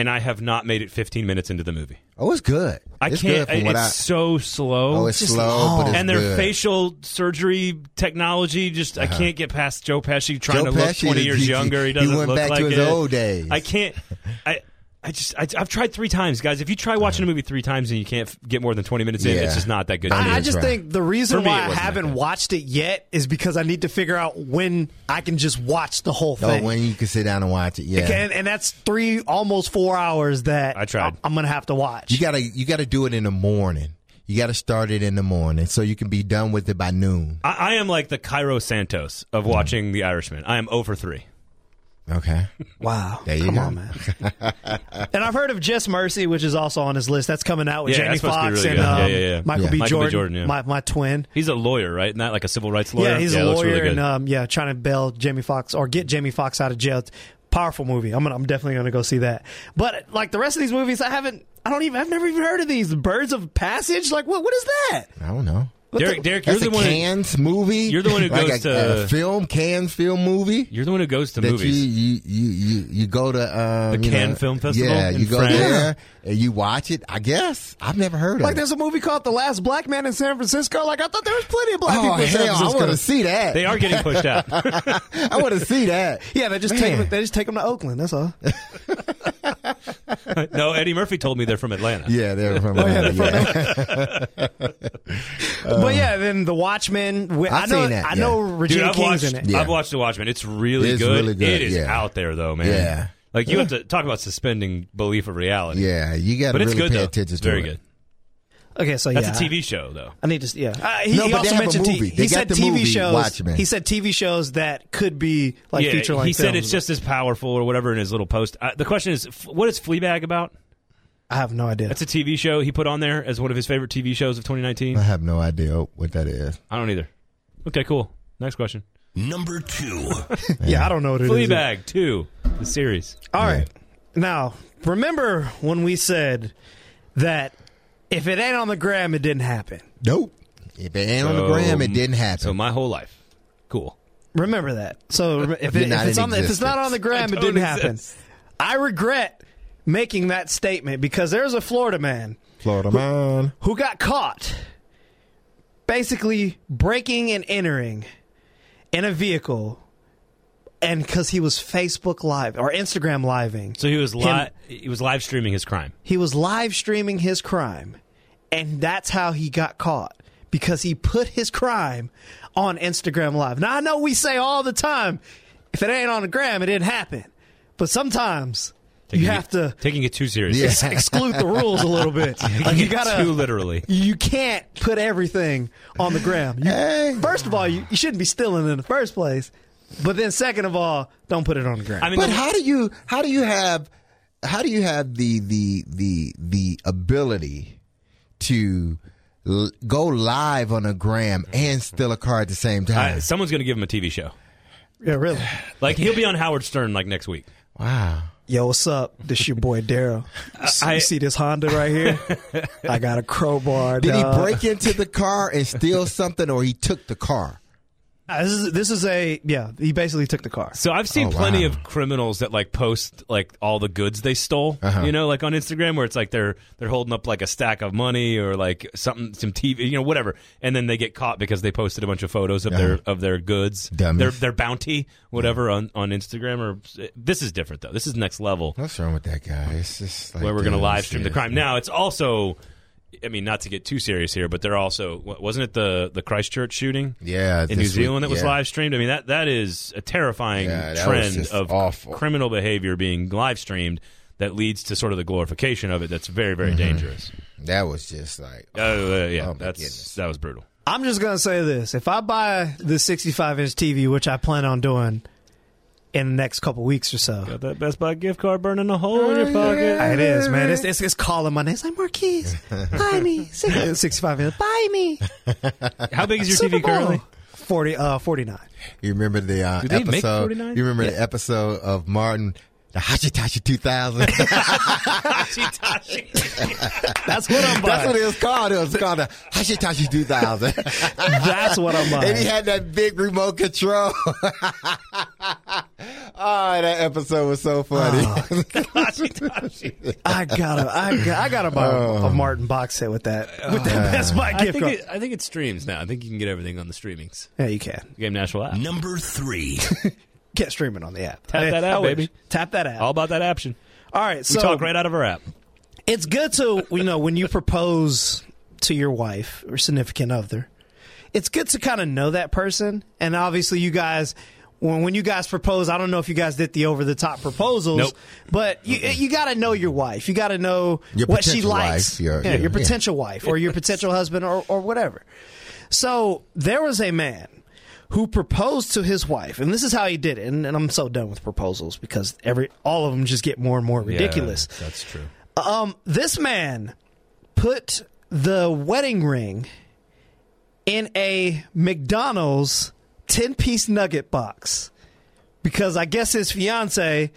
[SPEAKER 4] and I have not made it fifteen minutes into the movie.
[SPEAKER 5] Oh, it's good.
[SPEAKER 4] I
[SPEAKER 5] it's
[SPEAKER 4] can't.
[SPEAKER 5] Good from what
[SPEAKER 4] it's
[SPEAKER 5] I,
[SPEAKER 4] so slow.
[SPEAKER 5] oh, it's slow, but it's
[SPEAKER 4] and their
[SPEAKER 5] good.
[SPEAKER 4] facial surgery technology, just I can't get past Joe Pesci trying
[SPEAKER 5] Joe
[SPEAKER 4] to look
[SPEAKER 5] Pesci,
[SPEAKER 4] twenty years
[SPEAKER 5] he,
[SPEAKER 4] younger. He doesn't
[SPEAKER 5] he went
[SPEAKER 4] look
[SPEAKER 5] back
[SPEAKER 4] like
[SPEAKER 5] to his
[SPEAKER 4] it.
[SPEAKER 5] old days.
[SPEAKER 4] I can't. I. I just I, I've tried three times, guys. If you try watching a movie three times and you can't f- get more than twenty minutes in,
[SPEAKER 5] Yeah.
[SPEAKER 4] it's just not that good.
[SPEAKER 5] I
[SPEAKER 4] to me.
[SPEAKER 6] I
[SPEAKER 5] That's
[SPEAKER 6] just
[SPEAKER 5] right.
[SPEAKER 6] think the reason
[SPEAKER 4] For me, it
[SPEAKER 6] why I
[SPEAKER 4] wasn't that
[SPEAKER 6] haven't
[SPEAKER 4] good.
[SPEAKER 6] watched it yet is because I need to figure out when I can just watch the whole
[SPEAKER 5] Oh,
[SPEAKER 6] thing.
[SPEAKER 5] when you can sit down and watch it, yeah.
[SPEAKER 6] and, and that's three, almost four hours that
[SPEAKER 4] I tried.
[SPEAKER 6] I'm going to have to watch.
[SPEAKER 5] You gotta you gotta do it in the morning. You gotta start it in the morning so you can be done with it by noon.
[SPEAKER 4] I, I am like the Cairo Santos of watching The Irishman. I am zero for three.
[SPEAKER 5] Okay.
[SPEAKER 6] Wow.
[SPEAKER 5] There you
[SPEAKER 6] Come
[SPEAKER 5] go.
[SPEAKER 6] on, man. And I've heard of Just Mercy, which is also on his list. That's coming out with
[SPEAKER 4] Yeah,
[SPEAKER 6] Jamie
[SPEAKER 4] that's supposed to be
[SPEAKER 6] Foxx
[SPEAKER 4] really
[SPEAKER 6] and
[SPEAKER 4] good.
[SPEAKER 6] um,
[SPEAKER 4] Yeah, yeah, yeah.
[SPEAKER 6] Michael,
[SPEAKER 5] Yeah.
[SPEAKER 6] B.
[SPEAKER 4] Michael B.
[SPEAKER 6] Jordan,
[SPEAKER 4] Jordan, yeah.
[SPEAKER 6] my, my twin.
[SPEAKER 4] He's a lawyer, right? Not like a civil rights lawyer.
[SPEAKER 6] Yeah, he's
[SPEAKER 4] it
[SPEAKER 6] a
[SPEAKER 4] looks
[SPEAKER 6] lawyer
[SPEAKER 4] really good.
[SPEAKER 6] and um, yeah, trying to bail Jamie Foxx or get Jamie Foxx out of jail. It's a powerful movie. I'm gonna, I'm definitely gonna go see that. But like the rest of these movies, I haven't. I don't even. I've never even heard of these. Birds of Passage. Like what? What is that?
[SPEAKER 5] I don't know.
[SPEAKER 4] Derek, Derek, you're
[SPEAKER 5] That's
[SPEAKER 4] the
[SPEAKER 5] a
[SPEAKER 4] one. Who,
[SPEAKER 5] Cannes movie.
[SPEAKER 4] You're the one who
[SPEAKER 5] like
[SPEAKER 4] goes
[SPEAKER 5] a,
[SPEAKER 4] to-
[SPEAKER 5] a film Cannes film movie.
[SPEAKER 4] you're the one who goes to
[SPEAKER 5] that
[SPEAKER 4] movies.
[SPEAKER 5] you, you you you you go to um,
[SPEAKER 4] The
[SPEAKER 5] you
[SPEAKER 4] Cannes
[SPEAKER 5] know,
[SPEAKER 4] Film Festival
[SPEAKER 5] Yeah,
[SPEAKER 4] in
[SPEAKER 5] you go
[SPEAKER 4] France.
[SPEAKER 5] there and you watch it. I guess I've never heard of
[SPEAKER 6] Like
[SPEAKER 5] it.
[SPEAKER 6] there's a movie called The Last Black Man in San Francisco. Like I thought there was plenty of black
[SPEAKER 5] Oh
[SPEAKER 6] people in San
[SPEAKER 5] hell, I
[SPEAKER 6] Francisco.
[SPEAKER 5] want to see that.
[SPEAKER 4] They are getting pushed out.
[SPEAKER 5] I want to see that.
[SPEAKER 6] Yeah, they just
[SPEAKER 5] Man.
[SPEAKER 6] take them, they just take them to Oakland. That's all.
[SPEAKER 4] No, Eddie Murphy told me they're from Atlanta.
[SPEAKER 5] Yeah, they're from.
[SPEAKER 6] Oh, yeah,
[SPEAKER 5] Atlanta,
[SPEAKER 6] they're
[SPEAKER 5] yeah.
[SPEAKER 6] But yeah, then The Watchmen. wh- I
[SPEAKER 5] I've
[SPEAKER 6] know.
[SPEAKER 5] seen that,
[SPEAKER 6] I
[SPEAKER 5] yeah.
[SPEAKER 6] know
[SPEAKER 4] Dude,
[SPEAKER 6] Regina
[SPEAKER 4] I've
[SPEAKER 6] King's
[SPEAKER 4] watched,
[SPEAKER 6] in it.
[SPEAKER 5] Yeah.
[SPEAKER 4] I've watched The Watchmen. It's really
[SPEAKER 5] It's
[SPEAKER 4] good.
[SPEAKER 5] really good,
[SPEAKER 4] It is
[SPEAKER 5] yeah.
[SPEAKER 4] out there, though, man.
[SPEAKER 5] Yeah.
[SPEAKER 4] Like, you have to talk about suspending belief of reality.
[SPEAKER 5] Yeah, you got to
[SPEAKER 4] But it's
[SPEAKER 5] really
[SPEAKER 4] good,
[SPEAKER 5] pay
[SPEAKER 4] though.
[SPEAKER 5] attention
[SPEAKER 4] It's
[SPEAKER 5] to
[SPEAKER 4] very
[SPEAKER 5] it.
[SPEAKER 4] good.
[SPEAKER 6] Okay, so
[SPEAKER 4] That's
[SPEAKER 6] yeah,
[SPEAKER 4] a T V show, though.
[SPEAKER 6] I need to. Yeah, uh, he,
[SPEAKER 5] No,
[SPEAKER 6] he
[SPEAKER 5] but
[SPEAKER 6] also
[SPEAKER 5] they have a
[SPEAKER 6] mentioned
[SPEAKER 5] movie.
[SPEAKER 6] T-
[SPEAKER 5] They
[SPEAKER 6] he
[SPEAKER 5] got
[SPEAKER 6] said
[SPEAKER 5] the
[SPEAKER 6] T V
[SPEAKER 5] movie,
[SPEAKER 6] shows.
[SPEAKER 5] Watchmen.
[SPEAKER 6] He said T V shows that could be like
[SPEAKER 4] yeah,
[SPEAKER 6] feature length.
[SPEAKER 4] he said
[SPEAKER 6] films.
[SPEAKER 4] it's just as powerful or whatever in his little post. Uh, the question is, f- what is Fleabag about?
[SPEAKER 6] I have no idea.
[SPEAKER 4] That's a T V show he put on there as one of his favorite T V shows of twenty nineteen.
[SPEAKER 5] I have no idea what that is.
[SPEAKER 4] I don't either. Okay, cool. Next question.
[SPEAKER 8] Number two.
[SPEAKER 6] yeah, I don't know what it is.
[SPEAKER 4] Fleabag two, the series.
[SPEAKER 6] All right. Now, remember when we said that if it ain't on the gram, it didn't happen.
[SPEAKER 5] Nope. If it ain't on the gram, it didn't happen.
[SPEAKER 4] So my whole life. Cool.
[SPEAKER 6] Remember that. So if,
[SPEAKER 5] You're
[SPEAKER 6] it,
[SPEAKER 5] not
[SPEAKER 6] if, it's,
[SPEAKER 5] in
[SPEAKER 6] on the, if it's not on the gram,
[SPEAKER 4] I
[SPEAKER 6] it
[SPEAKER 4] don't
[SPEAKER 6] didn't happen.
[SPEAKER 4] exist.
[SPEAKER 6] I regret making that statement because there's a Florida man
[SPEAKER 5] Florida man.
[SPEAKER 6] who got caught basically breaking and entering in a vehicle, and because he was Facebook Live or Instagram living.
[SPEAKER 4] So he was
[SPEAKER 6] Him-
[SPEAKER 4] li- he was live streaming his crime.
[SPEAKER 6] He was live streaming his crime, and that's how he got caught, because he put his crime on Instagram Live. Now, I know we say all the time, if it ain't on the gram, it didn't happen. But sometimes
[SPEAKER 4] Taking
[SPEAKER 6] you have
[SPEAKER 4] it,
[SPEAKER 6] to
[SPEAKER 4] taking it too seriously.
[SPEAKER 5] Yeah.
[SPEAKER 6] exclude the rules a little bit. Like you gotta,
[SPEAKER 4] too literally.
[SPEAKER 6] you can't put everything on the gram. You,
[SPEAKER 5] Hey.
[SPEAKER 6] First of all, you, you shouldn't be stealing in the first place. But then, second of all, don't put it on the gram.
[SPEAKER 4] I mean,
[SPEAKER 5] But
[SPEAKER 4] the-
[SPEAKER 5] how do you how do you have how do you have the the the the ability to l- go live on a gram and steal a car at the same time?
[SPEAKER 4] I, someone's going to give him a T V show.
[SPEAKER 6] yeah, really.
[SPEAKER 4] Like he'll be on Howard Stern like next week.
[SPEAKER 5] Wow.
[SPEAKER 6] Yo, what's up? This your boy Daryl.
[SPEAKER 4] I-
[SPEAKER 6] You see this Honda right here? I got a crowbar.
[SPEAKER 5] Did
[SPEAKER 6] dog.
[SPEAKER 5] he break into the car and steal something, or he took the car?
[SPEAKER 6] Uh, This is, this is a yeah. He basically took the car.
[SPEAKER 4] So I've seen
[SPEAKER 5] Oh,
[SPEAKER 4] plenty
[SPEAKER 5] wow.
[SPEAKER 4] of criminals that like post like all the goods they stole,
[SPEAKER 5] Uh-huh.
[SPEAKER 4] you know, like on Instagram where it's like they're they're holding up like a stack of money or like something, some T V, you know, whatever, and then they get caught because they posted a bunch of photos of their
[SPEAKER 5] Uh-huh.
[SPEAKER 4] of their goods,
[SPEAKER 5] Dummies.
[SPEAKER 4] their their bounty, whatever on on Instagram. Or this is different though. This is next level
[SPEAKER 5] What's wrong with that guy? It's just like
[SPEAKER 4] where we're going to
[SPEAKER 5] dude,
[SPEAKER 4] live stream the
[SPEAKER 5] seriously.
[SPEAKER 4] crime. Now it's also. I mean, not to get too serious here, but they're also wasn't it the the Christchurch shooting?
[SPEAKER 5] Yeah,
[SPEAKER 4] in
[SPEAKER 5] this
[SPEAKER 4] New
[SPEAKER 5] week,
[SPEAKER 4] Zealand that was
[SPEAKER 5] yeah.
[SPEAKER 4] live streamed. I mean, that that is a terrifying
[SPEAKER 5] Yeah, that was
[SPEAKER 4] trend
[SPEAKER 5] just
[SPEAKER 4] of
[SPEAKER 5] awful.
[SPEAKER 4] criminal behavior being live streamed that leads to sort of the glorification of it. That's very very dangerous.
[SPEAKER 5] That was just like
[SPEAKER 4] Uh, uh, yeah,
[SPEAKER 5] oh my
[SPEAKER 4] that's
[SPEAKER 5] goodness.
[SPEAKER 4] that was brutal.
[SPEAKER 6] I'm just gonna say this: if I buy the sixty-five inch T V, which I plan on doing in the next couple weeks or so,
[SPEAKER 4] Got that Best Buy gift card burning a hole in your pocket.
[SPEAKER 6] it is, man. It's, it's, it's calling my name. It's like, Marquise, buy me sixty-five inch. Buy me.
[SPEAKER 4] How big is your
[SPEAKER 6] Super
[SPEAKER 4] T V currently?
[SPEAKER 6] Bowl. Forty, uh, forty-nine.
[SPEAKER 5] You remember the uh,
[SPEAKER 4] Do they make
[SPEAKER 5] episode?
[SPEAKER 4] forty-nine?
[SPEAKER 5] You remember the episode of Martin, the Hashitashi two thousand?
[SPEAKER 6] That's what I'm
[SPEAKER 5] That's
[SPEAKER 6] buying.
[SPEAKER 5] what it was called. It was called the Hashitashi two thousand.
[SPEAKER 6] That's what I'm buying.
[SPEAKER 5] And he had that big remote control. Oh, that episode was so funny.
[SPEAKER 6] Oh, I gotta, I gotta, I gotta buy
[SPEAKER 5] Oh.
[SPEAKER 6] a Martin box set with that, with that Best Buy
[SPEAKER 4] I
[SPEAKER 6] gift
[SPEAKER 4] think
[SPEAKER 6] card.
[SPEAKER 4] it, I think it streams now. I think you can get everything on the streamings.
[SPEAKER 6] Yeah, you can.
[SPEAKER 4] Game National app.
[SPEAKER 8] Number three.
[SPEAKER 6] Can't stream it on the app.
[SPEAKER 4] Tap that
[SPEAKER 6] I
[SPEAKER 4] app,
[SPEAKER 6] wish.
[SPEAKER 4] baby.
[SPEAKER 6] Tap that app.
[SPEAKER 4] All about that action.
[SPEAKER 6] All right,
[SPEAKER 4] We
[SPEAKER 6] so
[SPEAKER 4] talk right out of our app.
[SPEAKER 6] it's good to, you know, when you propose to your wife or significant other, it's good to kind of know that person. And obviously, you guys, when when you guys propose, I don't know if you guys did the over the top proposals,
[SPEAKER 4] Nope.
[SPEAKER 6] but you you got to know your wife. You got to know
[SPEAKER 5] Your
[SPEAKER 6] what she
[SPEAKER 5] potential
[SPEAKER 6] likes.
[SPEAKER 5] wife, your-
[SPEAKER 6] yeah,
[SPEAKER 5] your-
[SPEAKER 6] your
[SPEAKER 5] yeah.
[SPEAKER 6] potential wife or your potential husband or or whatever. So there was a man who proposed to his wife, and this is how he did it. And, and I'm so done with proposals because every all of them just get more and more ridiculous.
[SPEAKER 4] Yeah, that's true.
[SPEAKER 6] Um, this man put the wedding ring in a McDonald's ten-piece nugget box because I guess his fiance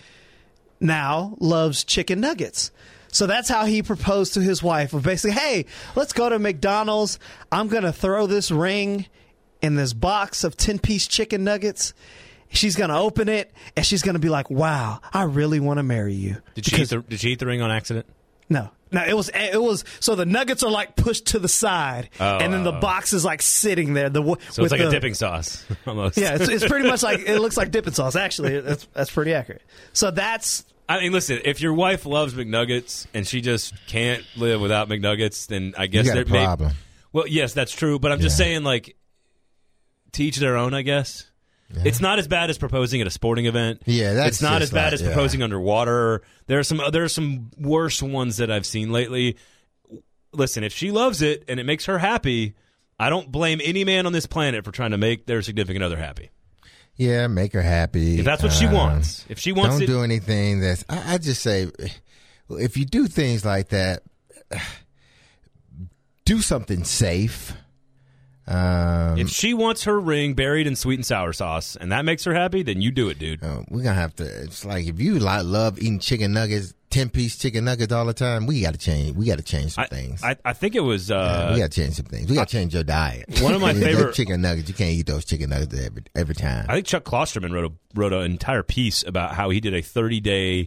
[SPEAKER 6] now loves chicken nuggets. So that's how he proposed to his wife of basically, hey, let's go to McDonald's. I'm going to throw this ring in this box of ten-piece chicken nuggets. She's going to open it, and she's going to be like, wow, I really want to marry you.
[SPEAKER 4] Did she, eat
[SPEAKER 6] Because-
[SPEAKER 4] the, did she eat the ring on accident?
[SPEAKER 6] No. No, it was it was so the nuggets are like pushed to the side,
[SPEAKER 4] Oh,
[SPEAKER 6] and then the
[SPEAKER 4] oh, oh.
[SPEAKER 6] box is like sitting there. The
[SPEAKER 4] So
[SPEAKER 6] with
[SPEAKER 4] it's like
[SPEAKER 6] the,
[SPEAKER 4] a dipping sauce, almost.
[SPEAKER 6] Yeah, it's, it's pretty much like it looks like dipping sauce. Actually, that's that's pretty accurate. So that's
[SPEAKER 4] I mean, listen, if your wife loves McNuggets and she just can't live without McNuggets, then I guess
[SPEAKER 5] You got a
[SPEAKER 4] there may-
[SPEAKER 5] problem.
[SPEAKER 4] Well, yes, that's true, but I'm just
[SPEAKER 5] Yeah.
[SPEAKER 4] saying, like, to each their own, I guess. It's not as bad as proposing at a sporting event.
[SPEAKER 5] Yeah, that's
[SPEAKER 4] it's not
[SPEAKER 5] just
[SPEAKER 4] as bad
[SPEAKER 5] like-
[SPEAKER 4] as
[SPEAKER 5] yeah.
[SPEAKER 4] proposing underwater. There are some there are some worse ones that I've seen lately. Listen, if she loves it and it makes her happy, I don't blame any man on this planet for trying to make their significant other happy.
[SPEAKER 5] Yeah, make her happy.
[SPEAKER 4] If that's what she
[SPEAKER 5] Um,
[SPEAKER 4] wants. If she wants
[SPEAKER 5] don't
[SPEAKER 4] it,
[SPEAKER 5] do anything that's. I, I just say, if you do things like that, do something safe. Um,
[SPEAKER 4] if she wants her ring buried in sweet and sour sauce and that makes her happy, then you do it, dude.
[SPEAKER 5] uh, we're gonna have to. It's like if you like love eating chicken nuggets, ten piece chicken nuggets all the time. We got to change. We got to change some
[SPEAKER 4] I,
[SPEAKER 5] things.
[SPEAKER 4] I, I think it was.
[SPEAKER 5] Yeah,
[SPEAKER 4] Uh,
[SPEAKER 5] we got to change some things. We got to change your diet.
[SPEAKER 4] One of my
[SPEAKER 5] Those
[SPEAKER 4] favorite-
[SPEAKER 5] chicken nuggets. You can't eat those chicken nuggets every every time.
[SPEAKER 4] I think Chuck Klosterman wrote a, wrote an entire piece about how he did a thirty day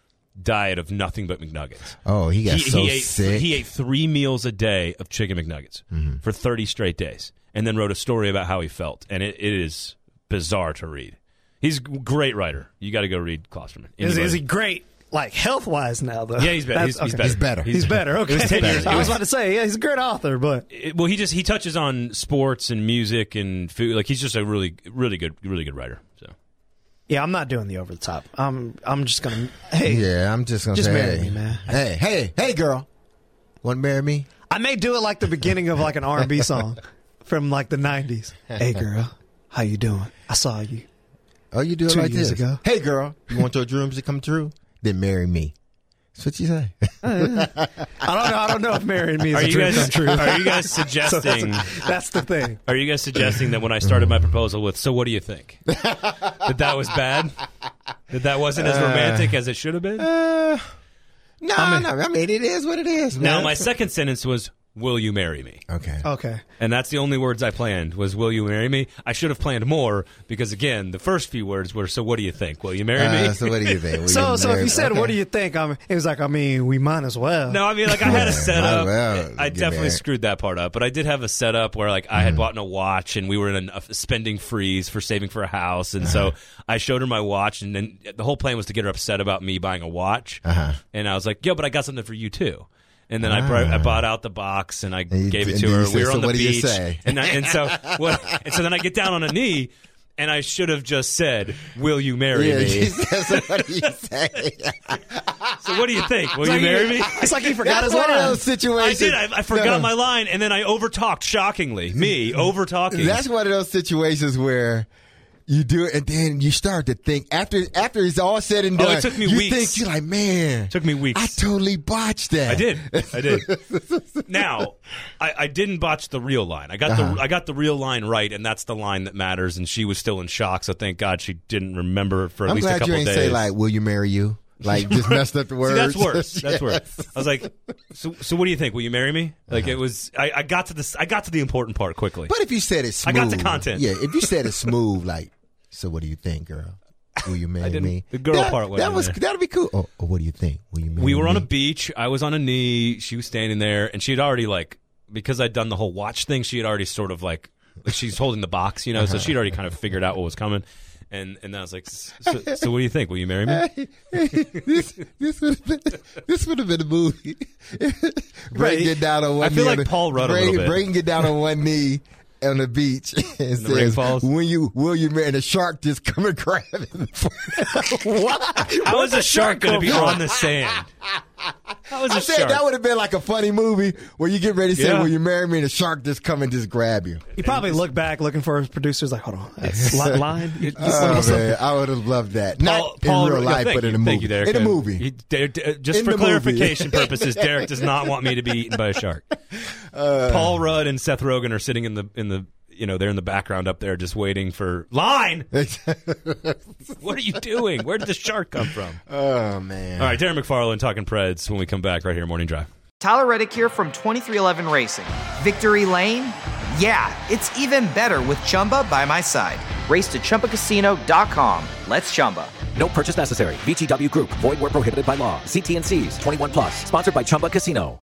[SPEAKER 4] diet of nothing but McNuggets.
[SPEAKER 5] oh, he got
[SPEAKER 4] he,
[SPEAKER 5] so
[SPEAKER 4] he ate,
[SPEAKER 5] sick.
[SPEAKER 4] He ate three meals a day of chicken McNuggets
[SPEAKER 5] Mm-hmm.
[SPEAKER 4] for thirty straight days, and then wrote a story about how he felt, and it, it is bizarre to read. He's a great writer. You got to go read Klosterman.
[SPEAKER 6] is,
[SPEAKER 4] Anybody.
[SPEAKER 6] is he great like health wise now though?
[SPEAKER 4] Yeah, he's better.
[SPEAKER 6] That's-
[SPEAKER 4] He's, he's
[SPEAKER 6] okay.
[SPEAKER 4] better.
[SPEAKER 5] He's better.
[SPEAKER 6] He's better. Okay,
[SPEAKER 4] It was ten years.
[SPEAKER 6] I
[SPEAKER 4] It
[SPEAKER 6] was
[SPEAKER 4] was,
[SPEAKER 6] about to say, yeah, he's a great author, but
[SPEAKER 4] it- well, he just he touches on sports and music and food. Like he's just a really, really good, really good writer. So
[SPEAKER 6] yeah, I'm not doing the over the top. I'm I'm just gonna hey,
[SPEAKER 5] yeah, I'm just gonna
[SPEAKER 6] Just
[SPEAKER 5] say,
[SPEAKER 6] marry
[SPEAKER 5] hey,
[SPEAKER 6] me, man.
[SPEAKER 5] Hey, hey, hey, girl, want to marry me?
[SPEAKER 6] I may do it like the beginning of like an R and B song from like the nineties. Hey girl, how you doing? I saw you.
[SPEAKER 5] Oh, you do it
[SPEAKER 6] Two
[SPEAKER 5] like
[SPEAKER 6] years
[SPEAKER 5] this.
[SPEAKER 6] ago.
[SPEAKER 5] Hey, girl, you want your dreams to come true? Then marry me. That's what you say.
[SPEAKER 6] I don't know. I don't know if marrying me is
[SPEAKER 4] are
[SPEAKER 6] a
[SPEAKER 4] you
[SPEAKER 6] dream
[SPEAKER 4] guys
[SPEAKER 6] come true.
[SPEAKER 4] are you guys
[SPEAKER 6] So that's,
[SPEAKER 4] suggesting?
[SPEAKER 6] that's the thing.
[SPEAKER 4] Are you guys suggesting that when I started my proposal with, so what do you think? that that was bad? That that wasn't as romantic as it should have been?
[SPEAKER 5] Uh, no,
[SPEAKER 6] I mean-
[SPEAKER 5] no. I mean, it is what it is.
[SPEAKER 4] Now,
[SPEAKER 5] man.
[SPEAKER 4] my second sentence was, will you marry me?
[SPEAKER 5] okay.
[SPEAKER 6] Okay.
[SPEAKER 4] And that's the only words I planned was, will you marry me? I should have planned more because, again, the first few words were, so what do you think? Will you marry me?
[SPEAKER 5] Uh, so what do you think? Will
[SPEAKER 6] So
[SPEAKER 5] you
[SPEAKER 6] so if
[SPEAKER 5] marry-
[SPEAKER 6] you said,
[SPEAKER 5] okay.
[SPEAKER 6] "What do you think?" I mean, it was like, I mean, we might as well.
[SPEAKER 4] No, I mean, like, I had a setup.
[SPEAKER 5] well,
[SPEAKER 4] I
[SPEAKER 5] get
[SPEAKER 4] definitely
[SPEAKER 5] married.
[SPEAKER 4] screwed that part up, but I did have a setup where, like, I had bought a watch and we were in a, a spending freeze for saving for a house. And so I showed her my watch, and then the whole plan was to get her upset about me buying a watch.
[SPEAKER 5] Uh-huh.
[SPEAKER 4] And I was like, yo, but I got something for you, too. And then I, brought, I bought out the box and I
[SPEAKER 5] you-
[SPEAKER 4] gave it
[SPEAKER 5] and
[SPEAKER 4] to
[SPEAKER 5] then
[SPEAKER 4] her.
[SPEAKER 5] you said,
[SPEAKER 4] we were
[SPEAKER 5] "So
[SPEAKER 4] on the
[SPEAKER 5] what do you
[SPEAKER 4] beach,
[SPEAKER 5] say?"
[SPEAKER 4] and I, and so what, and so then I get down on a knee, and I should have just said, "Will you marry
[SPEAKER 5] Yeah,
[SPEAKER 4] me?"
[SPEAKER 5] she said, so what do you say?
[SPEAKER 4] So what do you think? Will
[SPEAKER 6] It's
[SPEAKER 4] you
[SPEAKER 6] like
[SPEAKER 4] marry
[SPEAKER 6] he-
[SPEAKER 4] me?
[SPEAKER 6] It's like he forgot
[SPEAKER 5] That's
[SPEAKER 6] his
[SPEAKER 5] one of
[SPEAKER 6] line.
[SPEAKER 5] those
[SPEAKER 4] I
[SPEAKER 5] situations.
[SPEAKER 4] did. I, I forgot
[SPEAKER 5] No, no.
[SPEAKER 4] my line, and then I overtalked. Shockingly, me overtalking.
[SPEAKER 5] That's one of those situations where you do it, and then you start to think after after it's all said and
[SPEAKER 4] Oh,
[SPEAKER 5] done.
[SPEAKER 4] it took me
[SPEAKER 5] you
[SPEAKER 4] weeks.
[SPEAKER 5] think you're like, man,
[SPEAKER 4] Took me weeks.
[SPEAKER 5] I totally botched that.
[SPEAKER 4] I did. I did. Now, I, I didn't botch the real line. I got
[SPEAKER 5] Uh-huh.
[SPEAKER 4] the I got the real line right, and that's the line that matters. And she was still in shock, so thank God she didn't remember for at
[SPEAKER 5] I'm
[SPEAKER 4] least a
[SPEAKER 5] glad
[SPEAKER 4] couple
[SPEAKER 5] you ain't
[SPEAKER 4] days.
[SPEAKER 5] say like, "Will you marry you?" Like just messed up the words.
[SPEAKER 4] See, that's worse. That's
[SPEAKER 5] Yes.
[SPEAKER 4] worse. I was like, so, so what do you think? Will you marry me? Like it was. I, I got to this. I got to the important part quickly.
[SPEAKER 5] But if you said it
[SPEAKER 4] I
[SPEAKER 5] smooth,
[SPEAKER 4] got the content.
[SPEAKER 5] Yeah, if you said it smooth, like, so what do you think, girl? Will you marry
[SPEAKER 4] didn't-
[SPEAKER 5] me?
[SPEAKER 4] the girl
[SPEAKER 5] that,
[SPEAKER 4] part wasn't
[SPEAKER 5] That was
[SPEAKER 4] there.
[SPEAKER 5] that'd be cool. Oh, oh, what do you think? Will you marry
[SPEAKER 4] We were
[SPEAKER 5] me?
[SPEAKER 4] on a beach. I was on a knee. She was standing there, and she had already like because I'd done the whole watch thing. She had already sort of like, like she's holding the box, you know. So she'd already kind of figured out what was coming. And and I was like, so, so what do you think? Will you marry me?
[SPEAKER 5] this this would have been this would have been a movie. Breaking it down on one
[SPEAKER 4] I feel
[SPEAKER 5] knee.
[SPEAKER 4] like
[SPEAKER 5] on the-
[SPEAKER 4] Paul Rudd a
[SPEAKER 5] break-
[SPEAKER 4] little bit.
[SPEAKER 5] Breaking it down on one knee on the beach and
[SPEAKER 4] the ring
[SPEAKER 5] says,
[SPEAKER 4] falls?
[SPEAKER 5] "When you will you marry?" And the shark just come and grab him. What?
[SPEAKER 4] How is a shark going to be on the sand? How is a
[SPEAKER 5] I said
[SPEAKER 4] shark?
[SPEAKER 5] that would have been like a funny movie where you get ready to say,
[SPEAKER 4] Yeah.
[SPEAKER 5] "Will you marry me?" And the shark just come and just grab you.
[SPEAKER 6] He probably looked back looking for his producers, like, hold on, that's li- line. You- you-
[SPEAKER 5] Oh
[SPEAKER 6] what's up?
[SPEAKER 5] man, I would have loved that.
[SPEAKER 4] Paul,
[SPEAKER 5] Not
[SPEAKER 4] Paul,
[SPEAKER 5] in real
[SPEAKER 4] yeah,
[SPEAKER 5] life,
[SPEAKER 4] thank
[SPEAKER 5] but in
[SPEAKER 4] you,
[SPEAKER 5] a movie.
[SPEAKER 4] Thank you, Derek.
[SPEAKER 5] In a
[SPEAKER 4] And
[SPEAKER 5] movie.
[SPEAKER 4] he- Der- Der- just
[SPEAKER 5] In
[SPEAKER 4] for
[SPEAKER 5] the movie.
[SPEAKER 4] clarification purposes, Derek does not want me to be eaten by a shark. Paul Rudd and Seth Rogen are sitting in the in the you know they're in the background up there just waiting for line. What are you doing? Where did the shark come from?
[SPEAKER 5] Oh man!
[SPEAKER 4] All right, Darren McFarland talking Preds when we come back right here, Morning Drive.
[SPEAKER 2] Tyler Reddick here from twenty-three eleven Racing. Victory Lane? Yeah, it's even better with Chumba by my side. Race to Chumba Casino dot com. Let's Chumba.
[SPEAKER 3] No purchase necessary. V G W Group. Void where prohibited by law. See T and C's. twenty-one plus. Sponsored by Chumba Casino.